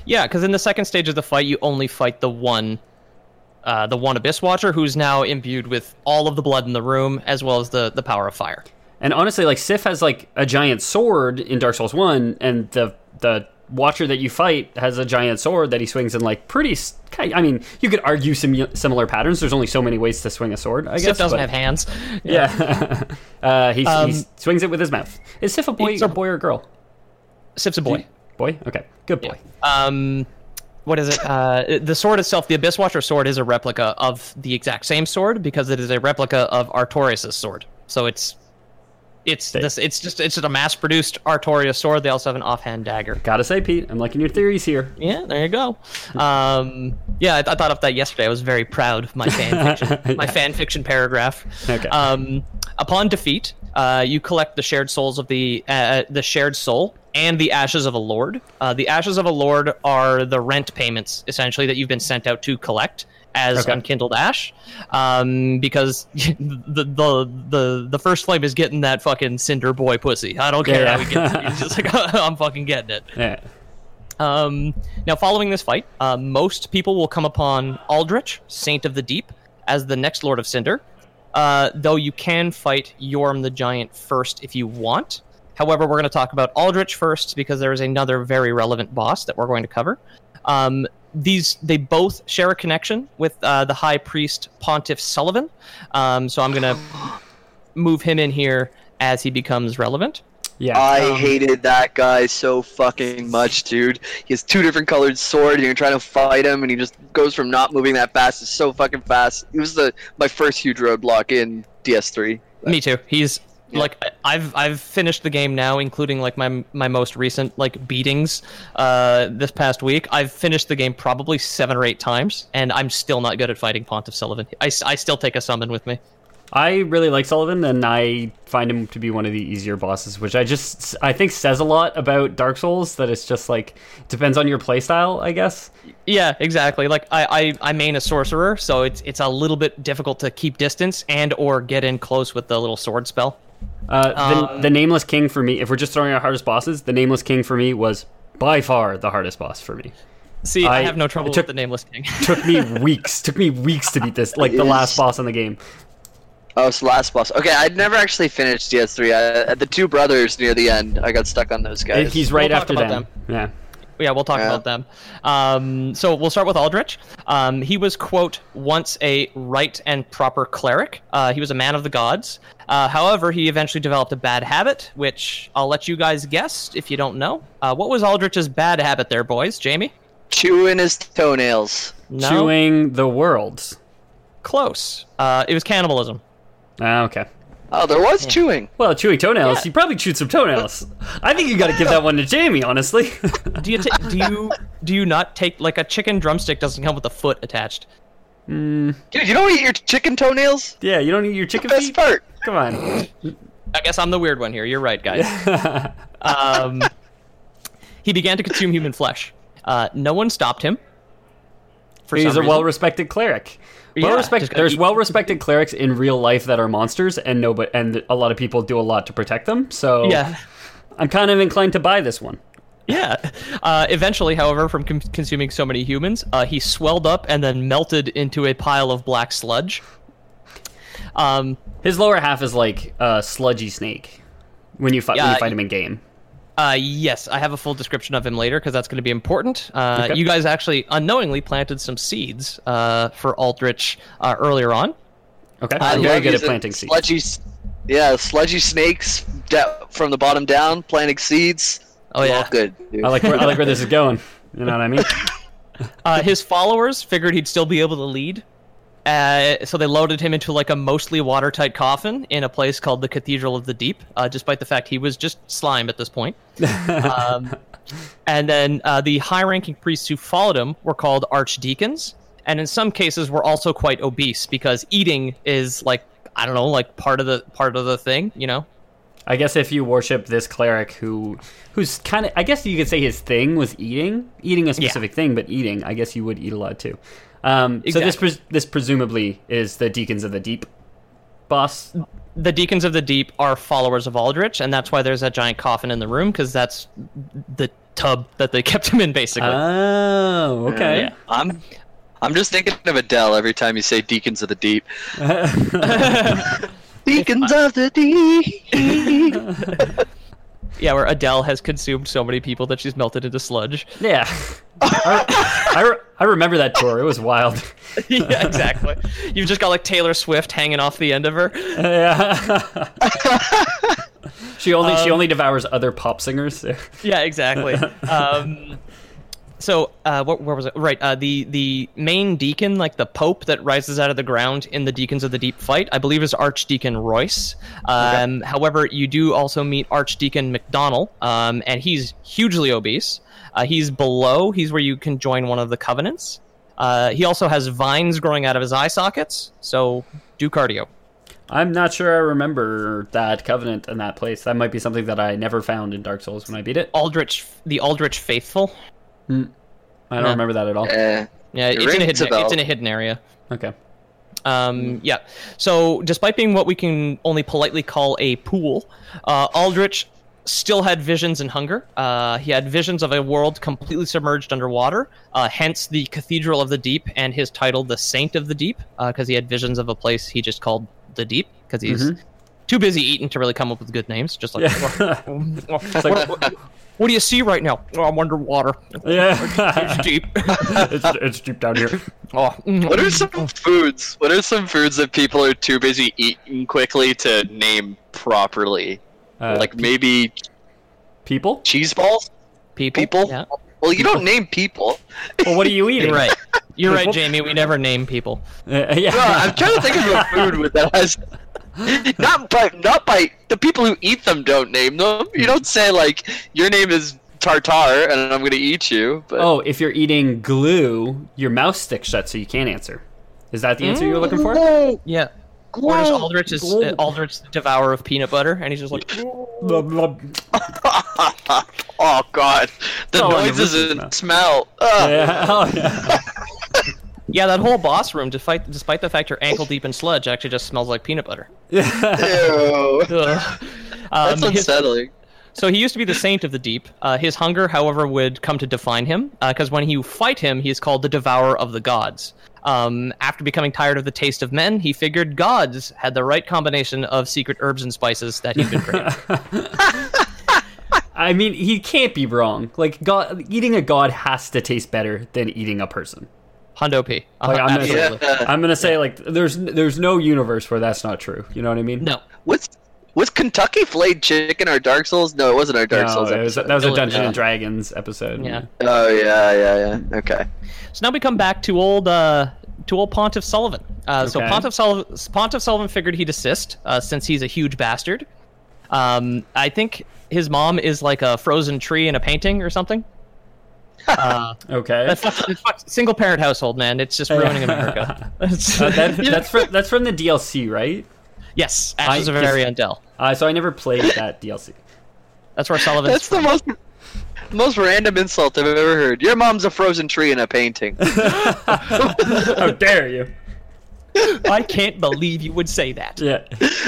Yeah, because in the second stage of the fight, you only fight the one, uh, the one Abyss Watcher, who's now imbued with all of the blood in the room, as well as the, the power of fire. And honestly, like, Sif has, like, a giant sword in Dark Souls one, and the the Watcher that you fight has a giant sword that he swings in, like, pretty... I mean, you could argue sim- similar patterns. There's only so many ways to swing a sword, I guess. Sif doesn't but, have hands. Yeah. yeah. uh, he, Um, he swings it with his mouth. Is Sif a boy, a boy or a girl? Sif's a boy. Boy? Okay. Good boy. Yeah. Um, what is it? Uh, the sword itself, the Abyss Watcher sword, is a replica of the exact same sword because it is a replica of Artorias' sword. So it's it's They- this it's just it's just a mass-produced Artorias sword. They also have an offhand dagger. Gotta say, Pete, I'm liking your theories here. Yeah, there you go. Um, yeah, I, I thought of that yesterday. I was very proud of my fan fiction, my fan fiction paragraph. Okay. Um, upon defeat, uh, you collect the shared souls of the uh, the shared soul and the ashes of a lord. Uh, the ashes of a lord are the rent payments, essentially, that you've been sent out to collect as Okay. unkindled ash, um, because the, the the the first flame is getting that fucking cinder boy pussy. I don't care Yeah, how he gets it. He's just like, I'm fucking getting it. Yeah. Um, now, following this fight, uh, most people will come upon Aldrich, Saint of the Deep, as the next Lord of Cinder, uh, though you can fight Yorm the Giant first if you want. However, we're going to talk about Aldrich first because there is another very relevant boss that we're going to cover. Um, these they both share a connection with uh, the High Priest Pontiff Sullivan, um, so I'm going to move him in here as he becomes relevant. Yeah. I Um, hated that guy so fucking much, dude. He has two different colored swords, and you're trying to fight him, and he just goes from not moving that fast to so fucking fast. He was the my first huge roadblock in D S three. Me too. He's Yeah. like I've I've finished the game now, including like my my most recent like beatings uh, this past week. I've finished the game probably seven or eight times, and I'm still not good at fighting Pontiff Sullivan. I, I still take a summon with me. I really like Sullivan, and I find him to be one of the easier bosses, which I just I think says a lot about Dark Souls. That it's just like depends on your playstyle, I guess. Yeah, exactly. Like I, I, I main a sorcerer, so it's it's a little bit difficult to keep distance and or get in close with the little sword spell. Uh, the, Um, the Nameless King for me, if we're just throwing out hardest bosses, the Nameless King for me was by far the hardest boss for me. See, I, I- have no trouble it took- with the Nameless King. Took me weeks, took me weeks to beat this, like the last boss in the game. Oh, it's the last boss. Okay, I'd never actually finished D S three. I, the two brothers near the end, I got stuck on those guys. He's right We'll talk after about them. Yeah. Yeah, we'll talk Yeah. about them. Um, so we'll start with Aldrich. Um, he was, quote, once a right and proper cleric. Uh, he was a man of the gods. Uh, however, he eventually developed a bad habit, which I'll let you guys guess if you don't know. Uh, what was Aldrich's bad habit there, boys? Jamie? chewing his toenails. No? Chewing the world. Close. Uh, it was cannibalism. Ah, okay. Oh, there was chewing. Well, chewing toenails. Yeah. You probably chewed some toenails. I think you got to give that one to Jamie, honestly. Do you ta- do you do you not take like a chicken drumstick doesn't come with a foot attached? Dude, you don't eat your chicken toenails? Yeah, you don't eat your chicken Best feet. part. Come on. I guess I'm the weird one here. You're right, guys. um, he began to consume human flesh. Uh, no one stopped him. For He's some a reason. well-respected cleric. Yeah, Well-respected. just gotta There's eat- well-respected clerics in real life that are monsters, and no, but and a lot of people do a lot to protect them. So Yeah. I'm kind of inclined to buy this one. Yeah. Uh, eventually, however, from com- consuming so many humans, uh, he swelled up and then melted into a pile of black sludge. Um, His lower half is like a sludgy snake when you fight when Yeah, you fight him in game. uh, yes, I have a full description of him later because that's going to be important. Uh, Okay. You guys actually unknowingly planted some seeds uh, for Aldrich uh, earlier on. Okay, I I'm very love good at using planting seeds. sludgy, s- Yeah, sludgy snakes da- from the bottom down, planting seeds. Oh, It's yeah. all good. Dude. I like where I like where this is going. You know what I mean? Uh, his followers figured he'd still be able to lead, uh, so they loaded him into like a mostly watertight coffin in a place called the Cathedral of the Deep, uh, despite the fact he was just slime at this point. um, and then uh, the high-ranking priests who followed him were called archdeacons, and in some cases were also quite obese because eating is like I don't know, like part of the part of the thing, you know. I guess if you worship this cleric who, who's kind of, I guess you could say his thing was eating, eating a specific thing, but eating. I guess you would eat a lot too. Um, So this Exactly. pres- this presumably is the Deacons of the Deep boss. The Deacons of the Deep are followers of Aldrich, and that's why there's that giant coffin in the room, because that's the tub that they kept him in, basically. Oh, okay. Yeah. I'm I'm just thinking of Adele every time you say Deacons of the Deep. Deacons of the Deep. Yeah, where Adele has consumed so many people that she's melted into sludge. Yeah. I, I, re- I remember that tour. It was wild. Yeah, exactly. You've just got like Taylor Swift hanging off the end of her. Yeah. she only um, she only devours other pop singers. Yeah, exactly. Um, so, uh, what, where was it? Right, uh, the the main deacon, like the Pope that rises out of the ground in the Deacons of the Deep fight, I believe is Archdeacon Royce. Um, okay. However, you do also meet Archdeacon McDonnell, um, and he's hugely obese. Uh, he's below. He's where you can join one of the covenants. Uh, he also has vines growing out of his eye sockets, so do cardio. I'm not sure I remember that covenant in that place. That might be something that I never found in Dark Souls when I beat it. Aldrich, the Aldrich Faithful. Hmm. I don't yeah. remember that at all. Uh, yeah, it's in, a hidden, it's in a hidden area. Okay. Um, yeah. So, despite being what we can only politely call a pool, uh, Aldrich still had visions and hunger. Uh, he had visions of a world completely submerged underwater, uh, hence the Cathedral of the Deep and his title, the Saint of the Deep, because uh, he had visions of a place he just called the Deep, because he's mm-hmm. too busy eating to really come up with good names. Just like, yeah. what, what, what, what do you see right now? Oh, I'm underwater. Yeah, it's deep. it's, it's deep down here. Oh. What are some foods? What are some foods that people are too busy eating quickly to name properly? Uh, like maybe people? Cheese balls? People? People? Yeah. Well, you don't name people. Well, what are you eating? You're right. You're right, Jamie. We never name people. Uh, yeah. No, I'm trying to think of a food that has not by not by the people who eat them don't name them. You don't say like your name is Tartar and I'm going to eat you. But... Oh, if you're eating glue, your mouth sticks shut, so you can't answer. Is that the answer mm. you're looking for? Yeah. Or does Aldrich is uh, Aldrich the devourer of peanut butter, and he's just like, blub, blub. Oh god, the oh, noises and smell. smell. Yeah. Oh, yeah. Yeah, that whole boss room, despite despite the fact you're ankle deep in sludge, actually just smells like peanut butter. Ew. um, That's unsettling. His, so he used to be the Saint of the Deep. Uh, his hunger, however, would come to define him, because uh, when you fight him, he is called the Devourer of the Gods. Um, after becoming tired of the taste of men, he figured gods had the right combination of secret herbs and spices that he could create. I mean, he can't be wrong. Like, God, eating a god has to taste better than eating a person. Hundo P. Uh, like, I'm, gonna absolutely. say, I'm gonna say, like, there's there's no universe where that's not true. You know what I mean? No. What's Was Kentucky Fried Chicken our Dark Souls? No, it wasn't our Dark no, Souls it was, episode. that was a Dungeons yeah. and Dragons episode. Yeah. Oh, yeah, yeah, yeah. Okay. So now we come back to old uh, to old Pontiff Sullivan. Uh, okay. So Pontiff, Sul- Pontiff Sullivan figured he'd assist, uh, since he's a huge bastard. Um, I think his mom is like a frozen tree in a painting or something. Uh, okay. That's, that's, that's single parent household, man. It's just ruining America. That's, uh, that, that's, from, that's from the D L C, right? Yes, Ashes I, of Avery Dell. Uh, so I never played that D L C. That's where Sullivan's That's from. the most most random insult I've ever heard. Your mom's a frozen tree in a painting. How dare you? I can't believe you would say that. Yeah.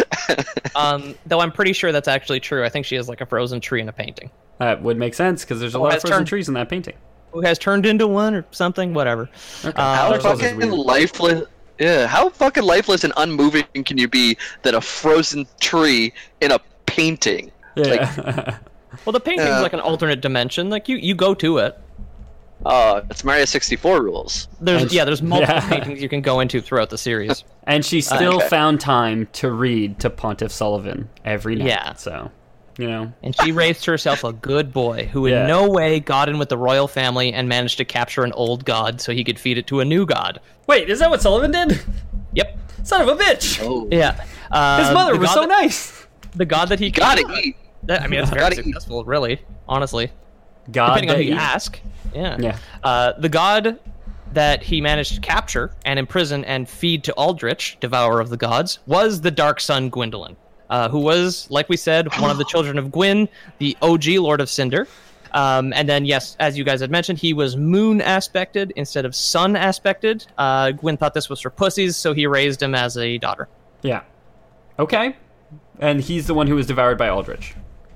Um, though I'm pretty sure that's actually true. I think she is like a frozen tree in a painting. That would make sense, because there's a Oh, lot of has frozen turned- trees in that painting. Who has turned into one or something, whatever. Okay. Uh, How Dark Souls is fucking weird. lifeless? Yeah, how fucking lifeless and unmoving can you be that a frozen tree in a painting? Yeah. Well, the painting's Yeah. like an alternate dimension. Like you, you go to it. Uh, it's Mario sixty-four rules. There's And- yeah, there's multiple yeah. paintings you can go into throughout the series. And she still Okay. found time to read to Pontiff Sullivan every night. Yeah. So, you know. And she raised herself a good boy who in Yeah. no way got in with the royal family and managed to capture an old god so he could feed it to a new god. Wait, is that what Sullivan did? Yep. Son of a bitch! Oh, Yeah. Uh, His mother the was god so that, nice! The god that he gotta eat. That, I mean, it's very Gotta eat. successful, really. Honestly, God depending on who that you he- ask. Yeah. Yeah. Uh, the god that he managed to capture and imprison and feed to Aldrich, devourer of the gods, was the Dark Sun Gwendolyn, uh, who was, like we said, one of the children of Gwyn, the O G Lord of Cinder. Um, and then, yes, as you guys had mentioned, he was moon aspected instead of sun aspected. Uh, Gwyn thought this was for pussies, so he raised him as a daughter. Yeah. Okay. And he's the one who was devoured by Aldrich.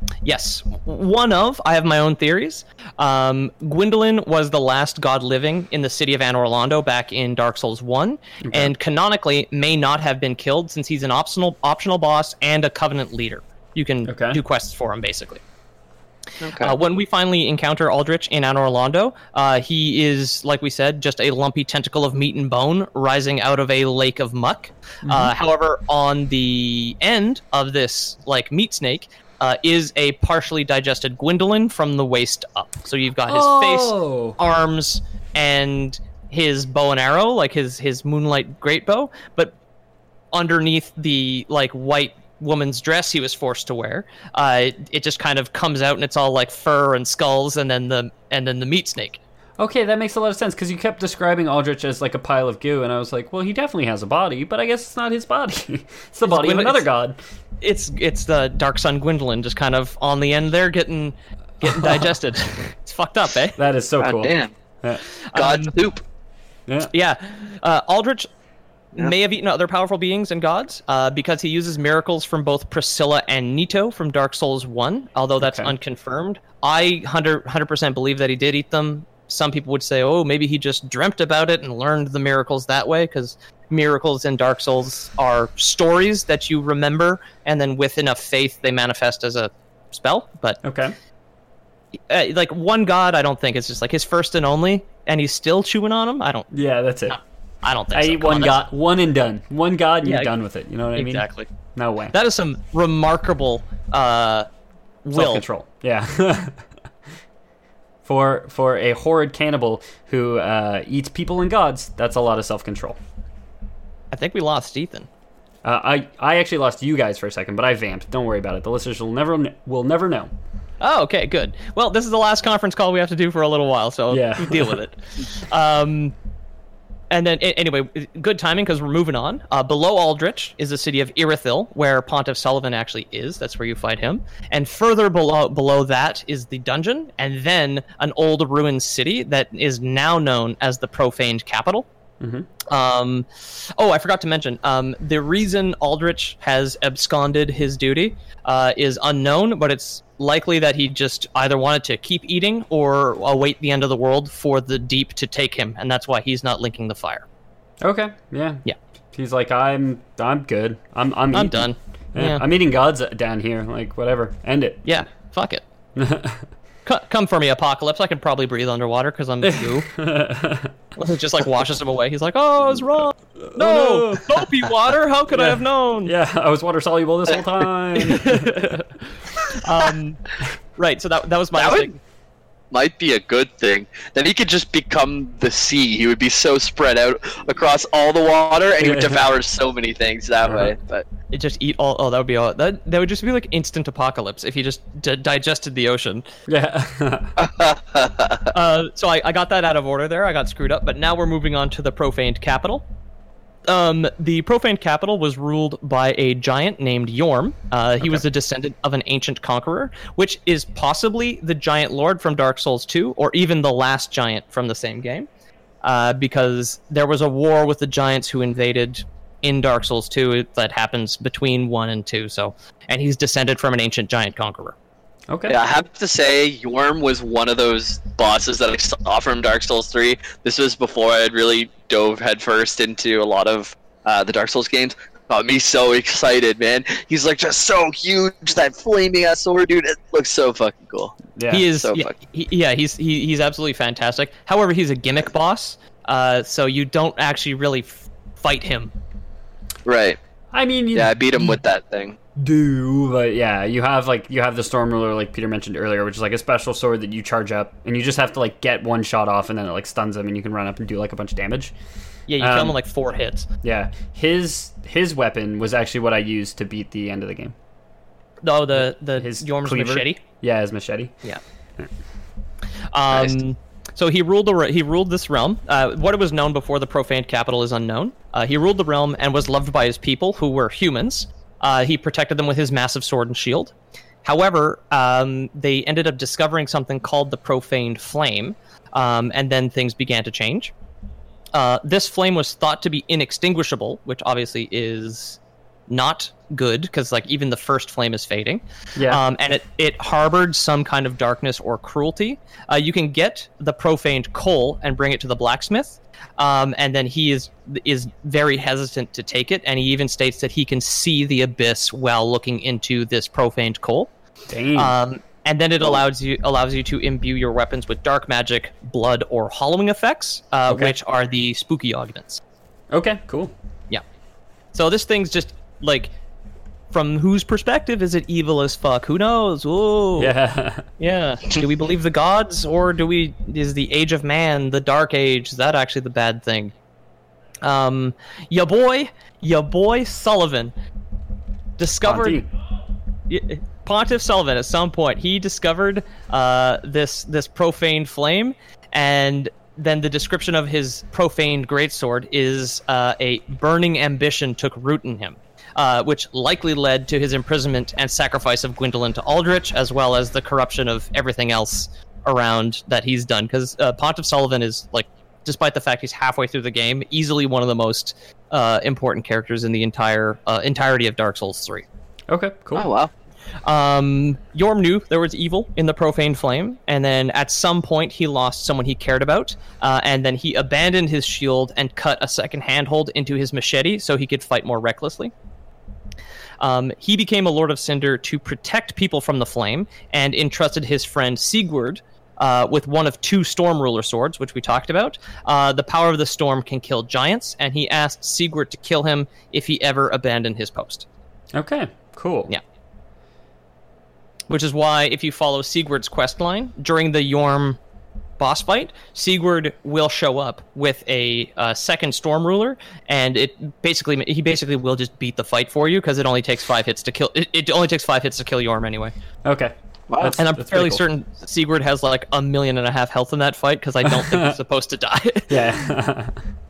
Yes, one of. I have my own theories. Um, Gwendolyn was the last god living in the city of Anor Londo back in Dark Souls one, okay. and canonically may not have been killed since he's an optional optional boss and a Covenant leader. You can okay. do quests for him, basically. Okay. Uh, when we finally encounter Aldrich in Anor Londo, uh, he is, like we said, just a lumpy tentacle of meat and bone rising out of a lake of muck. Mm-hmm. Uh, however, on the end of this like meat snake, Uh, is a partially digested Gwendolyn from the waist up. So you've got his oh. face, arms, and his bow and arrow, like his, his moonlight great bow. But underneath the like white woman's dress he was forced to wear, uh, it, it just kind of comes out and it's all like fur and skulls, and then the and then the meat snake. Okay, that makes a lot of sense, because you kept describing Aldrich as like a pile of goo, and I was like, well, he definitely has a body, but I guess it's not his body. It's the body it's, of another it's, god. It's it's the Dark Sun Gwendolyn just kind of on the end there getting getting digested. It's fucked up, eh? That is so god cool. Damn. Yeah. God um, soup. Yeah. Yeah. Uh, Aldrich yeah. may have eaten other powerful beings and gods uh, because he uses miracles from both Priscilla and Nito from Dark Souls one, although that's okay. unconfirmed. I one hundred percent believe that he did eat them. Some people would say, oh, maybe he just dreamt about it and learned the miracles that way, because miracles in Dark Souls are stories that you remember, and then with enough faith, they manifest as a spell. But okay, uh, like one god, I don't think it's just like his first and only, and he's still chewing on him. I don't. Yeah, that's it. No, I don't think. I so. eat one on, god, one and done. One god, and yeah, you're done with it. You know what I mean? Exactly. No way. That is some remarkable uh, will. Self-control. Yeah. For for a horrid cannibal who uh, eats people and gods, that's a lot of self-control. I think we lost Ethan. Uh, I I actually lost you guys for a second, but I vamped. Don't worry about it. The listeners will never will never know. Oh, okay, good. Well, this is the last conference call we have to do for a little while, so yeah. deal with it. Um, and then, anyway, good timing because we're moving on. Uh, below Aldrich is the city of Irithyll, where Pontiff Sullivan actually is. That's where you fight him. And further below below that is the dungeon, and then an old ruined city that is now known as the Profaned Capital. Mm-hmm. Um, oh, I forgot to mention, um, the reason Aldrich has absconded his duty uh, is unknown, but it's likely that he just either wanted to keep eating or await the end of the world for the deep to take him, and that's why he's not linking the fire. Okay, yeah. Yeah. He's like, I'm I'm good. I'm I'm, I'm eating. done. Yeah. Yeah. I'm eating gods down here. Like, whatever. End it. Yeah, fuck it. C- come for me, Apocalypse. I can probably breathe underwater because I'm goo. It just like washes him away. He's like, oh, I was wrong. No, no. Don't be water. How could yeah. I have known? Yeah, I was water soluble this whole time. um, right, so that that was my that mistake. Would, might be a good thing. Then he could just become the sea. He would be so spread out across all the water, and he would devour so many things that uh-huh. way. But it just eat all. Oh, that would be all. That that would just be like instant apocalypse if he just d- digested the ocean. Yeah. uh, so I, I got that out of order there. I got screwed up. But now we're moving on to the Profaned Capital. Um, the Profaned Capital was ruled by a giant named Yorm. Uh, he okay. was a descendant of an ancient conqueror, which is possibly the giant lord from Dark Souls two, or even the last giant from the same game, uh, because there was a war with the giants who invaded in Dark Souls two that happens between one and two. So, and he's descended from an ancient giant conqueror. Okay. Yeah, I have to say, Yorm was one of those bosses that I saw from Dark Souls three. This was before I had really dove headfirst into a lot of uh, the Dark Souls games. Got me so excited, man. He's like just so huge, that flaming ass sword, dude. It looks so fucking cool. Yeah, he is. So yeah, he, yeah, he's he, he's absolutely fantastic. However, he's a gimmick boss, uh, so you don't actually really f- fight him. Right. I mean, you, yeah, I beat him with that thing. Do but yeah, you have like you have the Storm Ruler, like Peter mentioned earlier, which is like a special sword that you charge up, and you just have to like get one shot off, and then it like stuns him, and you can run up and do like a bunch of damage. Yeah, you um, kill him in like four hits. Yeah, his his weapon was actually what I used to beat the end of the game. Oh, the the his Yorm's cleaver. machete. Yeah, his machete. Yeah. Um. Nice. So he ruled the he ruled this realm. Uh, what it was known before the Profaned Capital is unknown. Uh, he ruled the realm and was loved by his people, who were humans. Uh, he protected them with his massive sword and shield. However, um, they ended up discovering something called the Profaned Flame, um, and then things began to change. Uh, this flame was thought to be inextinguishable, which obviously is not good because like even the first flame is fading. Yeah. Um, and it it harbored some kind of darkness or cruelty. Uh, you can get the profaned coal and bring it to the blacksmith. Um, and then he is is very hesitant to take it, and he even states that he can see the abyss while looking into this profaned coal. Damn. Um, and then it allows you allows you to imbue your weapons with dark magic, blood, or hollowing effects, uh, Okay. which are the spooky augments. Okay, cool. Yeah. So this thing's just like, from whose perspective is it evil as fuck? Who knows? Ooh. Yeah. Yeah. Do we believe the gods, or do we? Is the age of man, the dark age, is that actually the bad thing? Um, ya boy, ya boy Sullivan discovered. Ponty. Pontiff Sullivan, at some point, he discovered uh, this this profaned flame, and then the description of his profaned greatsword is uh, a burning ambition took root in him. Uh, which likely led to his imprisonment and sacrifice of Gwendolyn to Aldrich, as well as the corruption of everything else around that he's done. Because uh, Pontiff Sullivan is, like, despite the fact he's halfway through the game, easily one of the most uh, important characters in the entire uh, entirety of Dark Souls three. Okay, cool. Oh wow. Um, Yorm knew there was evil in the profane flame, and then at some point he lost someone he cared about, uh, and then he abandoned his shield and cut a second handhold into his machete so he could fight more recklessly. Um, he became a Lord of Cinder to protect people from the flame, and entrusted his friend Sigurd uh, with one of two Storm Ruler swords, which we talked about. Uh, the power of the storm can kill giants, and he asked Sigurd to kill him if he ever abandoned his post. Okay, cool. Yeah. Which is why, if you follow Sigurd's quest line, during the Yorm boss fight, Sigurd will show up with a uh, second Storm Ruler, and it basically he basically will just beat the fight for you because it only takes five hits to kill. It, it only takes five hits to kill Yorm anyway. Okay. Wow. That's- And I'm that's fairly pretty cool. certain Sigurd has like a million and a half health in that fight because I don't think he's supposed to die. Yeah.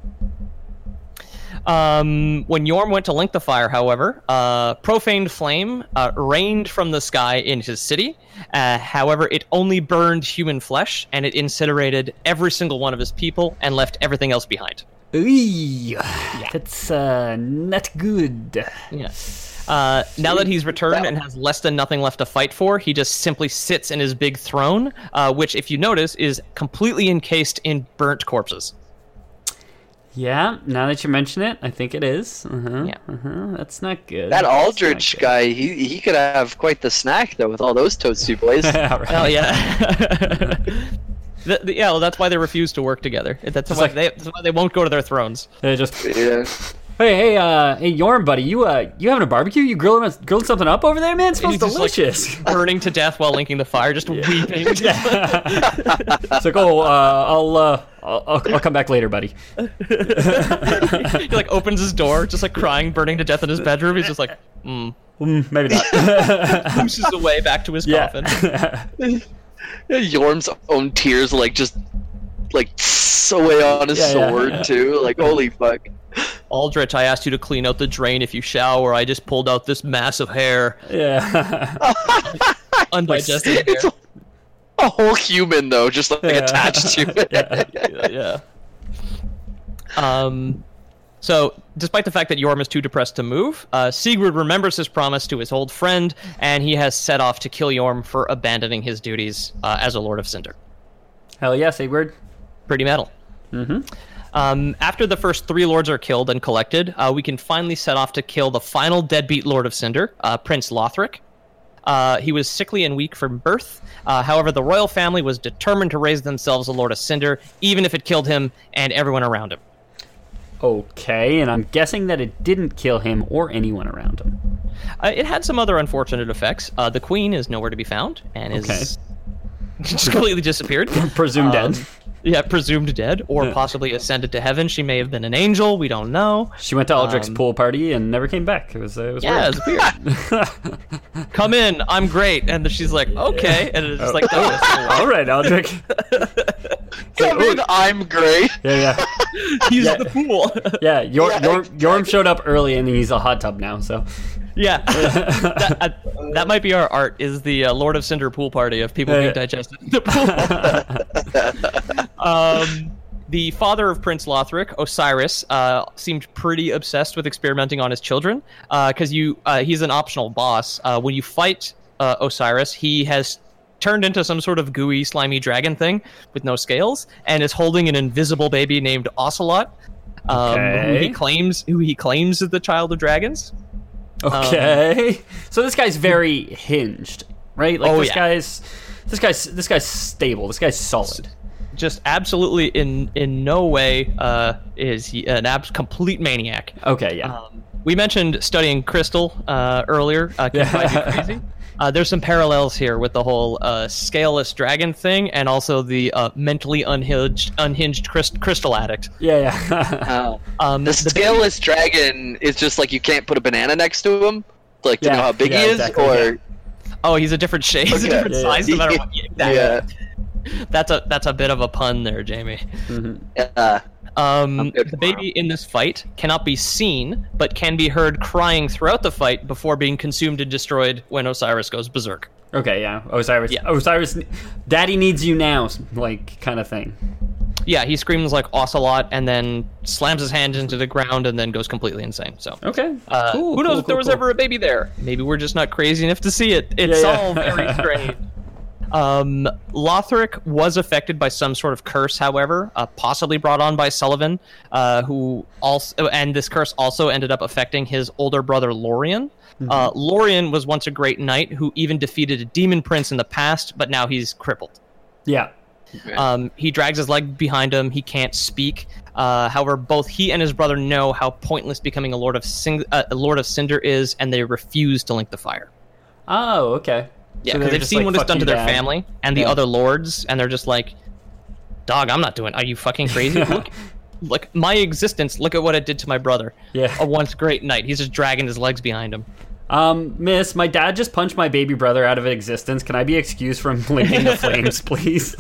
Um, when Yorm went to link the fire, however, uh, profaned flame uh, rained from the sky in his city. Uh, however, it only burned human flesh, and it incinerated every single one of his people and left everything else behind. Ooh, that's uh, not good. Yeah. Uh, now that he's returned and has less than nothing left to fight for, he just simply sits in his big throne, uh, which, if you notice, is completely encased in burnt corpses. Yeah, now that you mention it, I think it is. Uh-huh, Yeah. uh-huh. That's not good. That That's Aldrich not good. guy, he he could have quite the snack though with all those toasty boys. Yeah, right. Oh yeah. the, the, yeah, well, that's why they refuse to work together. That's why, like- they, that's why they won't go to their thrones. They just, Yeah. hey, hey, uh, hey, Yorm, buddy, you uh, you having a barbecue? You grilling grilling something up over there, man? It smells He's just, like, delicious. burning to death while linking the fire, just weeping. It's like, oh, uh, I'll, uh, I'll, I'll, I'll come back later, buddy. He like opens his door, just like crying, burning to death in his bedroom. He's just like, mm. Mm, maybe not. pushes away back to his Yeah. coffin. Yeah, Yorm's own tears like just like tss away on his Yeah, yeah. sword too. Like holy fuck. Aldrich, I asked you to clean out the drain if you shower. I just pulled out this mass of hair, Yeah. undigested hair. It's a, a whole human though, just like Yeah. attached to it. yeah, yeah. Um, so, despite the fact that Yorm is too depressed to move, uh, Sigurd remembers his promise to his old friend, and he has set off to kill Yorm for abandoning his duties uh, as a Lord of Cinder. Hell yeah, Sigurd. Pretty metal. Mm-hmm. Um, after the first three lords are killed and collected, uh, we can finally set off to kill the final deadbeat Lord of Cinder, uh, Prince Lothric. Uh, he was sickly and weak from birth. Uh, however, the royal family was determined to raise themselves a Lord of Cinder, even if it killed him and everyone around him. Okay, and I'm guessing that it didn't kill him or anyone around him. Uh, it had some other unfortunate effects. Uh, the queen is nowhere to be found and is Okay. just completely disappeared. Presumed Um, dead. Yeah, presumed dead, or possibly ascended to heaven. She may have been an angel. We don't know. She went to Aldrich's um, pool party and never came back. It was, uh, it was Yeah, weird. it's weird. Come in, I'm great. And she's like, okay. And it's just like, oh, All right, Aldrich. Come in, I'm great. Yeah, yeah. he's Yeah. in the pool. Yeah, Yor- Yeah, Yor- exactly. Yorm showed up early and he's a hot tub now, so. Yeah. that, uh, that might be our art, is the uh, Lord of Cinder pool party of people Yeah. being digested in the pool. um, the father of Prince Lothric, Osiris, uh, seemed pretty obsessed with experimenting on his children, because uh, you uh, he's an optional boss. Uh, when you fight uh, Osiris, he has turned into some sort of gooey, slimy dragon thing with no scales, and is holding an invisible baby named Ocelot, um, Okay. who he claims who he claims is the child of dragons. Okay. Um, so this guy's very hinged, right? Like Oh, this yeah. guy's this guy's this guy's stable. This guy's solid. Just absolutely in in no way uh, is he an abs- complete maniac. Okay, yeah. Um, we mentioned studying Crystal uh, earlier. Uh, can drive you crazy. Uh, there's some parallels here with the whole uh, scaleless dragon thing, and also the uh, mentally unhinged, unhinged crystal, crystal addict. yeah, yeah. Uh, Um, the the scaleless dragon is just like you can't put a banana next to him, like to Yeah, know how big yeah, he is, exactly, or yeah. Oh, he's a different shape. He's a Okay. different Yeah, size, no yeah. matter what. Yeah, yeah, That's a that's a bit of a pun there, Jamie. uh, Um, I'm good the for baby in this fight cannot be seen, but can be heard crying throughout the fight before being consumed and destroyed when Osiris goes berserk. Okay, yeah. Osiris. Yeah. Osiris. Daddy needs you now, like kind of thing. Yeah, he screams like Ocelot and then slams his hand into the ground and then goes completely insane. So, Okay. uh, cool. who knows cool, if there cool, was cool. ever a baby there? Maybe we're just not crazy enough to see it. It's Yeah, yeah. all very strange. Um, Lothric was affected by some sort of curse, however, uh, possibly brought on by Sullivan, uh, who also, and this curse also ended up affecting his older brother Lorien. Mm-hmm. Uh, Lorien was once a great knight who even defeated a demon prince in the past, but now he's crippled. Yeah. Um, he drags his leg behind him. He can't speak. Uh, however, both he and his brother know how pointless becoming a Lord of Sing- uh, a Lord of Cinder is, and they refuse to link the fire. Oh, okay. Yeah, So because they're they've just seen like, what it's "Fuck done you, to their Dad." family and the Yeah. other lords, and they're just like, "Dog, I'm not doing. Are you fucking crazy? Look, look, my existence. Look at what it did to my brother. Yeah. A once great knight. He's just dragging his legs behind him. Um, Miss, my dad just punched my baby brother out of existence. Can I be excused from linking the flames, please?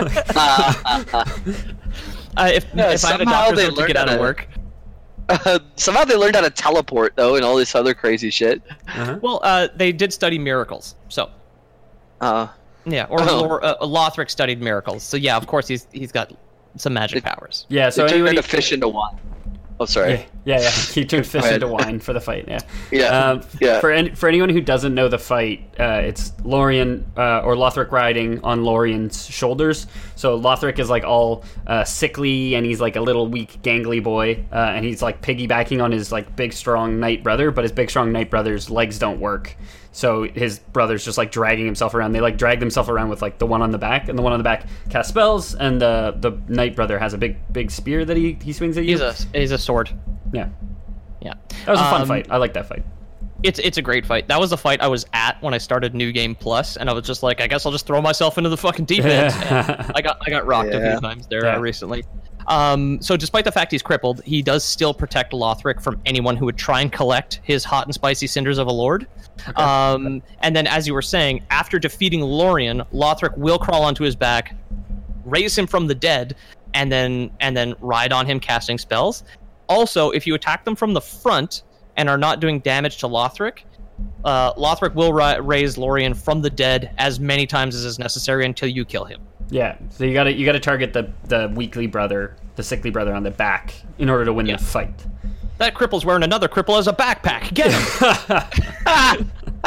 Uh, if Yeah, if I had a somehow doctor's they note to learned get out how of to- work." Uh, somehow they learned how to teleport though, and all this other crazy shit. Well, uh, they did study miracles, so. Uh, Yeah, or Oh. Lor- uh, Lothric studied miracles, so yeah, of course he's he's got some magic powers. Yeah, so so they turned anyway, a fish into wine. Oh, sorry. yeah, yeah, yeah. He turned fish ahead. into wine for the fight. Yeah, Yeah, Um, yeah. For any, for anyone who doesn't know the fight, uh, it's Lorien uh, or Lothric riding on Lorien's shoulders. So Lothric is like all uh, sickly, and he's like a little weak, gangly boy, uh, and he's like piggybacking on his like big, strong knight brother. But his big, strong knight brother's legs don't work. So his brother's just like dragging himself around. They like drag themselves around with like the one on the back, and the one on the back casts spells, and the the knight brother has a big big spear that he, he swings at you. He's a he's a sword. yeah, Yeah, that was a fun Um, fight. I like that fight. It's it's a great fight. That was the fight I was at when I started New Game Plus, and I was just like, I guess I'll just throw myself into the fucking deep end. And I got I got rocked a Yeah. few times there Yeah. uh, recently. Um, so despite the fact he's crippled, he does still protect Lothric from anyone who would try and collect his hot and spicy cinders of a lord. Um, and then, as you were saying, after defeating Lorien, Lothric will crawl onto his back, raise him from the dead, and then and then ride on him, casting spells. Also, if you attack them from the front and are not doing damage to Lothric, uh, Lothric will ri- raise Lorien from the dead as many times as is necessary until you kill him. Yeah, so you gotta you gotta target the the weakly brother, the sickly brother on the back in order to win Yeah. the fight. That cripple's wearing another cripple as a backpack. Get him!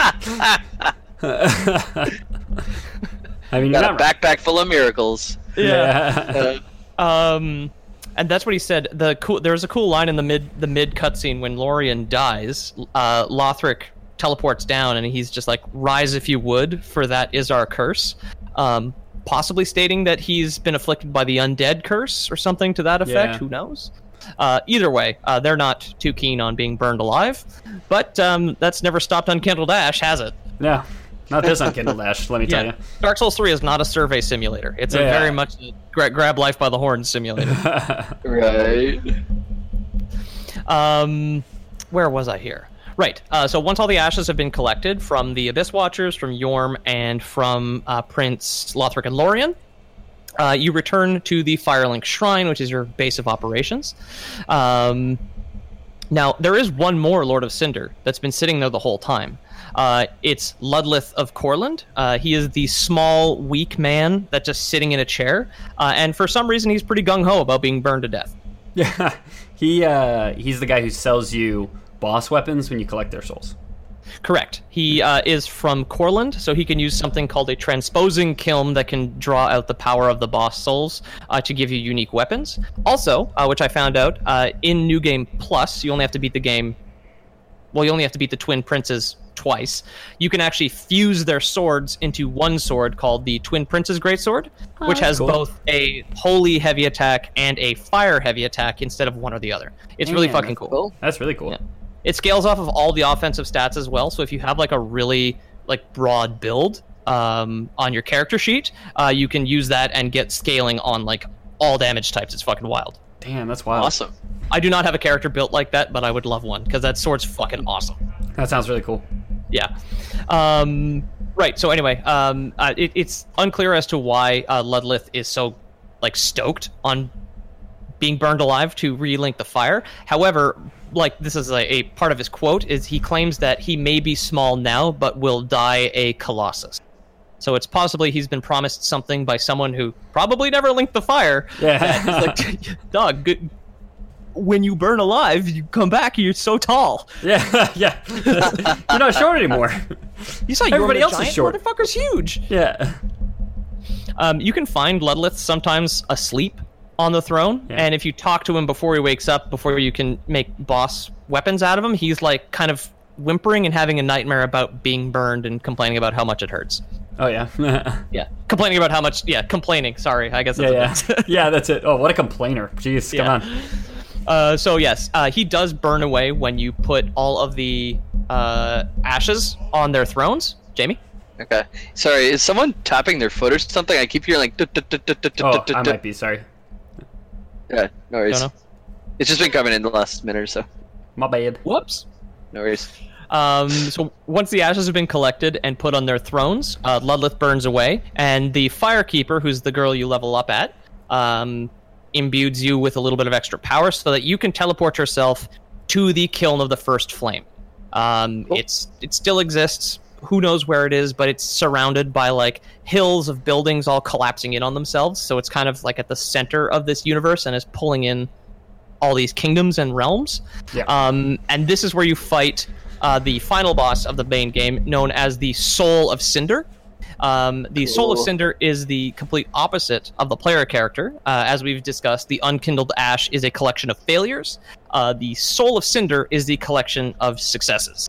I mean, you're Got a not backpack full of miracles. Yeah. Uh, Um, and that's what he said. The cool there's a cool line in the mid the mid cutscene when Lorien dies. Uh, Lothric teleports down, and he's just like, "Rise if you would, for that is our curse." Um, possibly stating that he's been afflicted by the undead curse or something to that effect. Yeah. Who knows? Uh, either way, uh, they're not too keen on being burned alive. But um, that's never stopped Unkindled Ash, has it? No, not this Unkindled Ash, let me tell Yeah. you. Dark Souls three is not a survey simulator. It's a Yeah. very much a gra- grab life by the horns simulator. right. Um, where was I here? Right. Uh, so once all the ashes have been collected from the Abyss Watchers, from Yorm, and from uh, Prince Lothric and Lorien, uh, you return to the Firelink Shrine, which is your base of operations. Um, now, there is one more Lord of Cinder that's been sitting there the whole time. Uh, it's Ludlith of Corland. Uh, he is the small, weak man that's just sitting in a chair, uh, and for some reason he's pretty gung-ho about being burned to death. Yeah, he uh, he's the guy who sells you boss weapons when you collect their souls. Correct. He uh, is from Corland, so he can use something called a transposing kiln that can draw out the power of the boss souls uh, to give you unique weapons. Also, uh, which I found out, uh, in New Game Plus, you only have to beat the game... Well, you only have to beat the Twin Princes twice. You can actually fuse their swords into one sword called the Twin Princes Greatsword, oh, which has cool. both a holy heavy attack and a fire heavy attack instead of one or the other. It's really Man, fucking that's cool. cool. That's really cool. Yeah. It scales off of all the offensive stats as well, so if you have like a really like broad build um, on your character sheet, uh, you can use that and get scaling on like all damage types. It's fucking wild. Damn, that's wild. Awesome. I do not have a character built like that, but I would love one, because that sword's fucking awesome. That sounds really cool. Yeah. Um, right, so anyway, um, uh, it, it's unclear as to why uh, Ludlith is so like stoked on being burned alive to relink the fire. However, like this is a, a part of his quote, is he claims that he may be small now, but will die a colossus. So it's possibly he's been promised something by someone who probably never linked the fire. Yeah. It's like, dog, good, when you burn alive, you come back, you're so tall. Yeah, yeah. You're not short anymore. You saw Everybody Yorma else is Giant? short. Motherfucker's huge. Yeah. Um, you can find Ludlith sometimes asleep on the throne, Yeah. and if you talk to him before he wakes up, before you can make boss weapons out of him, he's like kind of whimpering and having a nightmare about being burned and complaining about how much it hurts. Oh, yeah. yeah, Yeah, complaining about how much. Yeah, complaining. Sorry, I guess that's yeah. what it is. Yeah, that's it. Oh, what a complainer. Jeez, Yeah. come on. Uh, so yes, uh, he does burn away when you put all of the uh, ashes on their thrones. Jamie? Okay. Sorry, is someone tapping their foot or something? I keep hearing like... dut, dut, dut, dut, dut, Oh, dut, I dut. might be, sorry. Yeah, no worries. Don't know. It's just been coming in the last minute or so. My bad. Whoops. No worries. Um, so once the ashes have been collected and put on their thrones, uh, Ludlith burns away, and the Firekeeper, who's the girl you level up at, um, imbues you with a little bit of extra power so that you can teleport yourself to the kiln of the first flame. Um, Cool. It's it still exists. Who knows where it is, but it's surrounded by like hills of buildings all collapsing in on themselves. So it's kind of like at the center of this universe and is pulling in all these kingdoms and realms. Yeah. Um, and this is where you fight uh, the final boss of the main game, known as the Soul of Cinder. Um, the Soul of Cool. Cinder is the complete opposite of the player character. Uh, as we've discussed, the Unkindled Ash is a collection of failures. Uh, the Soul of Cinder is the collection of successes.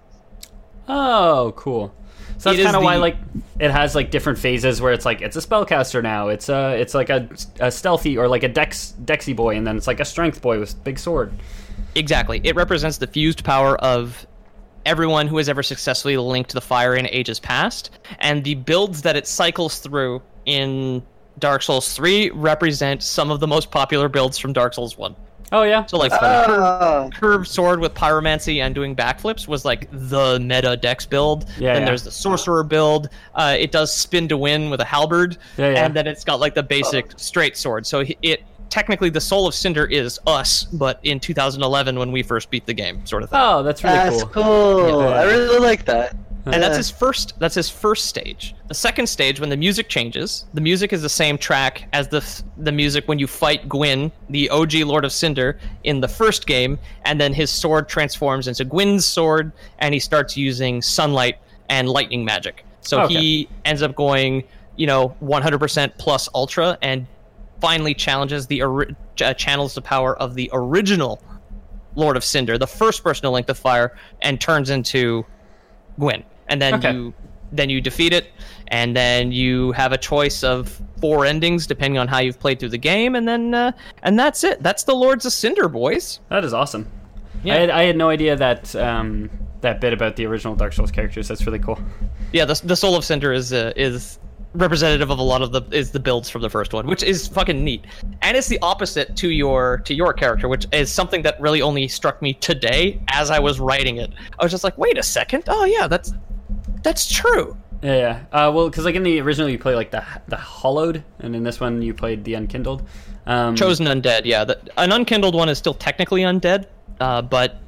Oh, cool. So It that's is kind of why, the- like, it has like different phases where it's like it's a spellcaster now, it's a it's like a, a stealthy or like a dex dexy boy, and then it's like a strength boy with big sword. Exactly. It represents the fused power of everyone who has ever successfully linked the fire in ages past, and the builds that it cycles through in Dark Souls three represent some of the most popular builds from Dark Souls one. Oh yeah. So like Ah. curved sword with pyromancy and doing backflips was like the meta dex build. Yeah, then yeah. there's the sorcerer build. Uh, it does spin to win with a halberd. Yeah, yeah. And then it's got like the basic straight sword. So it, it technically the Soul of Cinder is us, but in two thousand eleven when we first beat the game, sort of thing. Oh, that's really That's cool. cool. Yeah. I really like that. And that's his first. That's his first stage. The second stage, when the music changes, the music is the same track as the the music when you fight Gwyn, the O G Lord of Cinder, in the first game, and then his sword transforms into Gwyn's sword, and he starts using sunlight and lightning magic. So Okay. he ends up going, you know, one hundred percent plus ultra, and finally challenges the ori- uh, channels the power of the original Lord of Cinder, the first person to link the fire, and turns into Gwyn. And then Okay. you then you defeat it, and then you have a choice of four endings depending on how you've played through the game, and then uh, and that's it. That's the Lords of Cinder, boys. That is awesome. Yeah. I had I had no idea that um that bit about the original Dark Souls characters. That's really cool. Yeah, the the Soul of Cinder is uh, is representative of a lot of the is the builds from the first one, which is fucking neat. And it's the opposite to your to your character, which is something that really only struck me today as I was writing it. I was just like, wait a second. Oh yeah, that's that's true. Yeah, yeah. Uh, well, because like in the original you play like the the Hollowed, and in this one you played the Unkindled. Um, Chosen undead, yeah. The, an unkindled one is still technically undead, uh, but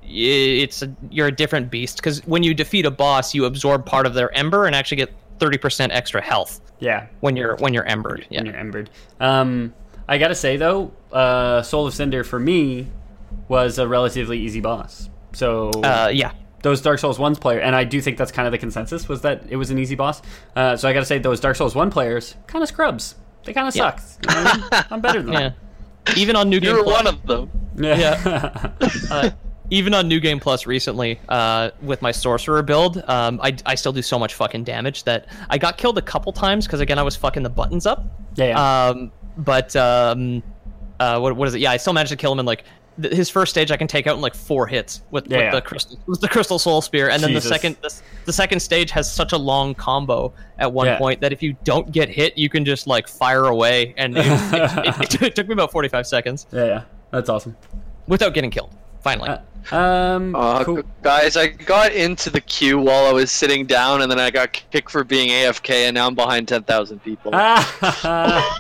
it's a, you're a different beast, because when you defeat a boss, you absorb part of their ember and actually get thirty percent extra health. Yeah. When you're when you're embered. Yeah. When you're embered. Um, I gotta say though, uh, Soul of Cinder for me was a relatively easy boss. So uh, yeah. Those Dark Souls one player, and I do think that's kind of the consensus, was that it was an easy boss. Uh, so I gotta say, those Dark Souls one players, kind of scrubs. They kind of yeah. suck. You know what I mean? I'm better than yeah. them. Even on New Game You're Plus. one of them. Yeah. yeah. uh, even on New Game Plus recently, uh, with my Sorcerer build, um, I, I still do so much fucking damage that I got killed a couple times because, again, I was fucking the buttons up. Yeah, yeah. Um, but, um, uh, what, what is it? Yeah, I still managed to kill him in, like, th- his first stage I can take out in, like, four hits with, Yeah, with yeah. the crystal with the Crystal Soul Spear. And then Jesus. the second the, the second stage has such a long combo at one Yeah. point that if you don't get hit, you can just, like, fire away. And it, it, it, it took me about forty-five seconds Yeah, yeah. That's awesome. without getting killed, finally. Uh, um, Uh, cool. Guys, I got into the queue while I was sitting down, and then I got kicked for being A F K, and now I'm behind ten thousand people. Ah.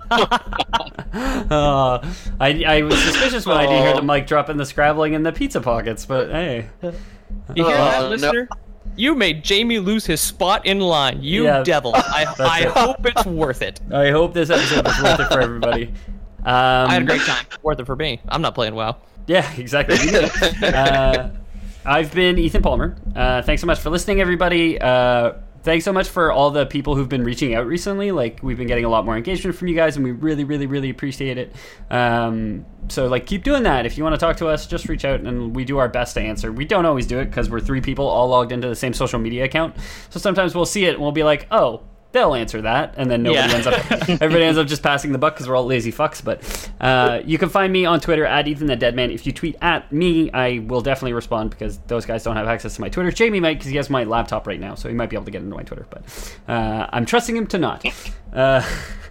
uh, I, I was suspicious when I didn't hear the mic dropping the scrabbling in the pizza pockets, but hey. You hear Oh, that, no. listener? You made Jamie lose his spot in line. You Yeah, devil. I, I it. hope it's worth it. I hope this episode was worth it for everybody. Um, I had a great time. Worth it for me. I'm not playing WoW. Yeah, exactly. You did it. uh, I've been Ethan Palmer. Uh, thanks so much for listening, everybody. Uh, thanks so much for all the people who've been reaching out recently. Like, we've been getting a lot more engagement from you guys, and we really, really, really appreciate it. Um, so, like, keep doing that. If you want to talk to us, just reach out, and we do our best to answer. We don't always do it because we're three people all logged into the same social media account. So sometimes we'll see it, and we'll be like, oh, they'll answer that, and then nobody Yeah. ends up everybody ends up just passing the buck because we're all lazy fucks. But uh, you can find me on Twitter at Ethan the Deadman. If you tweet at me, I will definitely respond because those guys don't have access to my Twitter. Jamie might, because he has my laptop right now, so he might be able to get into my Twitter, but uh, I'm trusting him to not. Uh,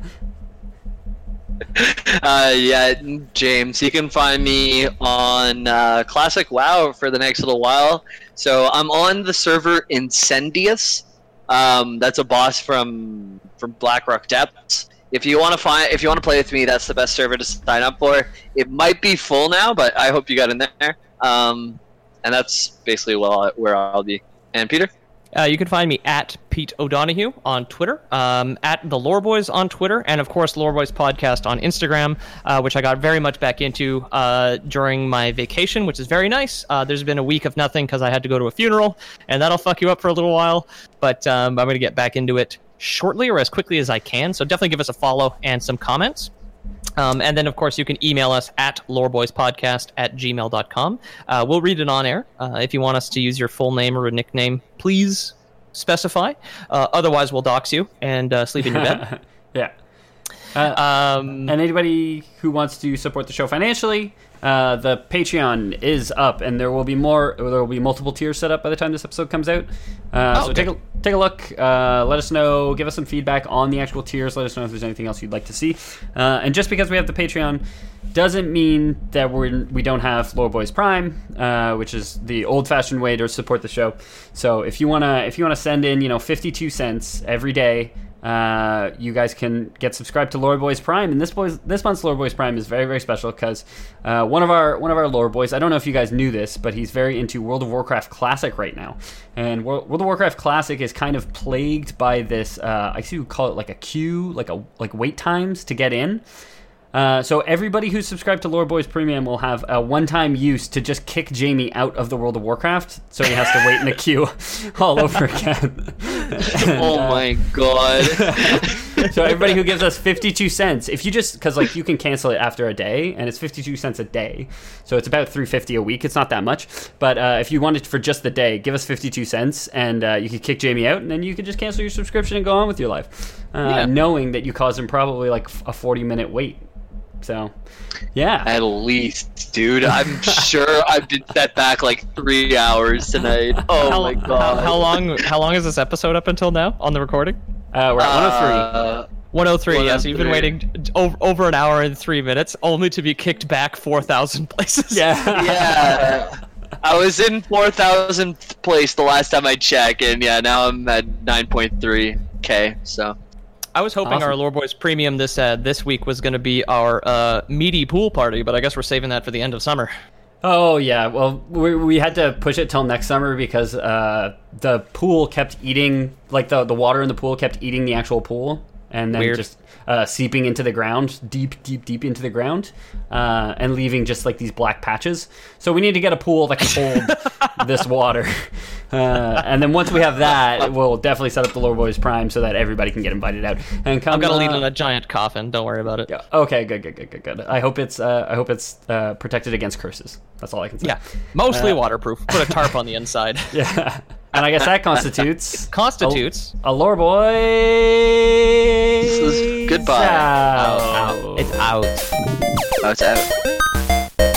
Uh, yeah, James, you can find me on uh, Classic WoW for the next little while. So I'm on the server Incendious. Um, that's a boss from from Blackrock Depths. If you want to find, if you want to play with me, that's the best server to sign up for. It might be full now, but I hope you got in there. Um, and that's basically where I'll, where I'll be. And Peter? Uh, you can find me at Pete O'Donohue on Twitter, um, at the Lore Boys on Twitter, and of course Lore Boys Podcast on Instagram, uh, which I got very much back into uh, during my vacation, which is very nice. Uh, there's been a week of nothing because I had to go to a funeral, and that'll fuck you up for a little while. But um, I'm going to get back into it shortly or as quickly as I can. So definitely give us a follow and some comments. Um, and then, of course, you can email us at loreboyspodcast at gmail dot com. Uh, we'll read it on air. Uh, if you want us to use your full name or a nickname, please specify. Uh, otherwise, we'll dox you and uh, sleep in your bed. yeah. Uh, Um, and anybody who wants to support the show financially, uh, the Patreon is up, and there will be more. There will be multiple tiers set up by the time this episode comes out. Uh, Oh, so okay. take a take a look. Uh, let us know. Give us some feedback on the actual tiers. Let us know if there's anything else you'd like to see. Uh, and just because we have the Patreon doesn't mean that we we don't have Lore Boys Prime, uh, which is the old-fashioned way to support the show. So if you wanna if you wanna send in, you know, fifty-two cents every day. Uh, you guys can get subscribed to Lore Boys Prime, and this boys this month's Lore Boys Prime is very very special because uh, one of our one of our Lore Boys, I don't know if you guys knew this, but he's very into World of Warcraft Classic right now, and World, World of Warcraft Classic is kind of plagued by this. Uh, I see you call it like a queue, like a like wait times to get in. Uh, so everybody who's subscribed to Lore Boys Premium will have a one-time use to just kick Jamie out of the World of Warcraft, so he has to wait in the queue all over again. And, Oh uh, my god. so everybody who gives us fifty-two cents, if you just, because like you can cancel it after a day, and it's fifty-two cents a day, so it's about three fifty a week. It's not that much, but uh, if you want it for just the day, give us fifty-two cents, and uh, you can kick Jamie out, and then you can just cancel your subscription and go on with your life, uh, Yeah. knowing that you caused him probably like a forty-minute wait. So, yeah. At least, dude. I'm sure I've been set back like three hours tonight. Oh how, my how, god. how long? How long is this episode up until now on the recording? Uh, we're at one oh three. Uh, one oh three. Yeah, so you've been one oh three. waiting over, over an hour and three minutes, only to be kicked back four thousand places. Yeah. yeah. I was in four thousandth place the last time I checked, and yeah, now I'm at nine point three K, so. I was hoping Awesome. our Lore Boys Premium this uh, this week was going to be our uh, meaty pool party, but I guess we're saving that for the end of summer. Oh yeah, well we we had to push it till next summer because uh, the pool kept eating, like the the water in the pool kept eating the actual pool, and then Weird. just uh, seeping into the ground, deep, deep, deep into the ground, uh, and leaving just like these black patches. So we need to get a pool that can hold this water, uh, and then once we have that, we'll definitely set up the Lore Boys Prime so that everybody can get invited out and come. I'm gonna uh, leave it in a giant coffin. Don't worry about it. Yeah. Okay. Good. Good. Good. Good. Good. I hope it's. Uh, I hope it's uh, protected against curses. That's all I can say. Yeah, mostly Uh, waterproof. Put a tarp on the inside. Yeah. And I guess that constitutes Constitutes. a, a Lore Boy. This is goodbye. Out. Out. It's out. Oh, it's out.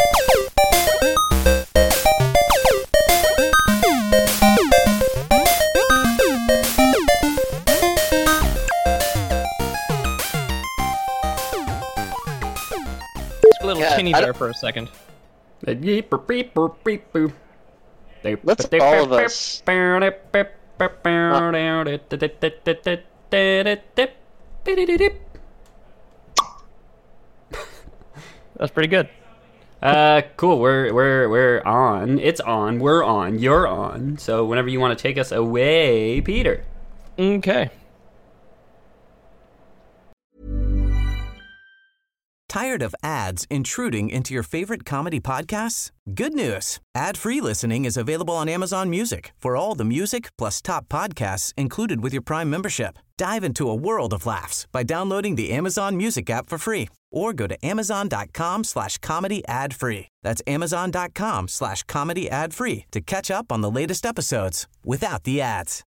A little Yeah, tinny I there don't- for a second. Let's all of us. That's pretty good. Uh, cool. We're we're we're on. It's on. We're on. You're on. So whenever you want to take us away, Peter. Okay. Tired of ads intruding into your favorite comedy podcasts? Good news. Ad-free listening is available on Amazon Music for all the music plus top podcasts included with your Prime membership. Dive into a world of laughs by downloading the Amazon Music app for free or go to amazon.com slash comedy ad free. That's amazon.com slash comedy ad free to catch up on the latest episodes without the ads.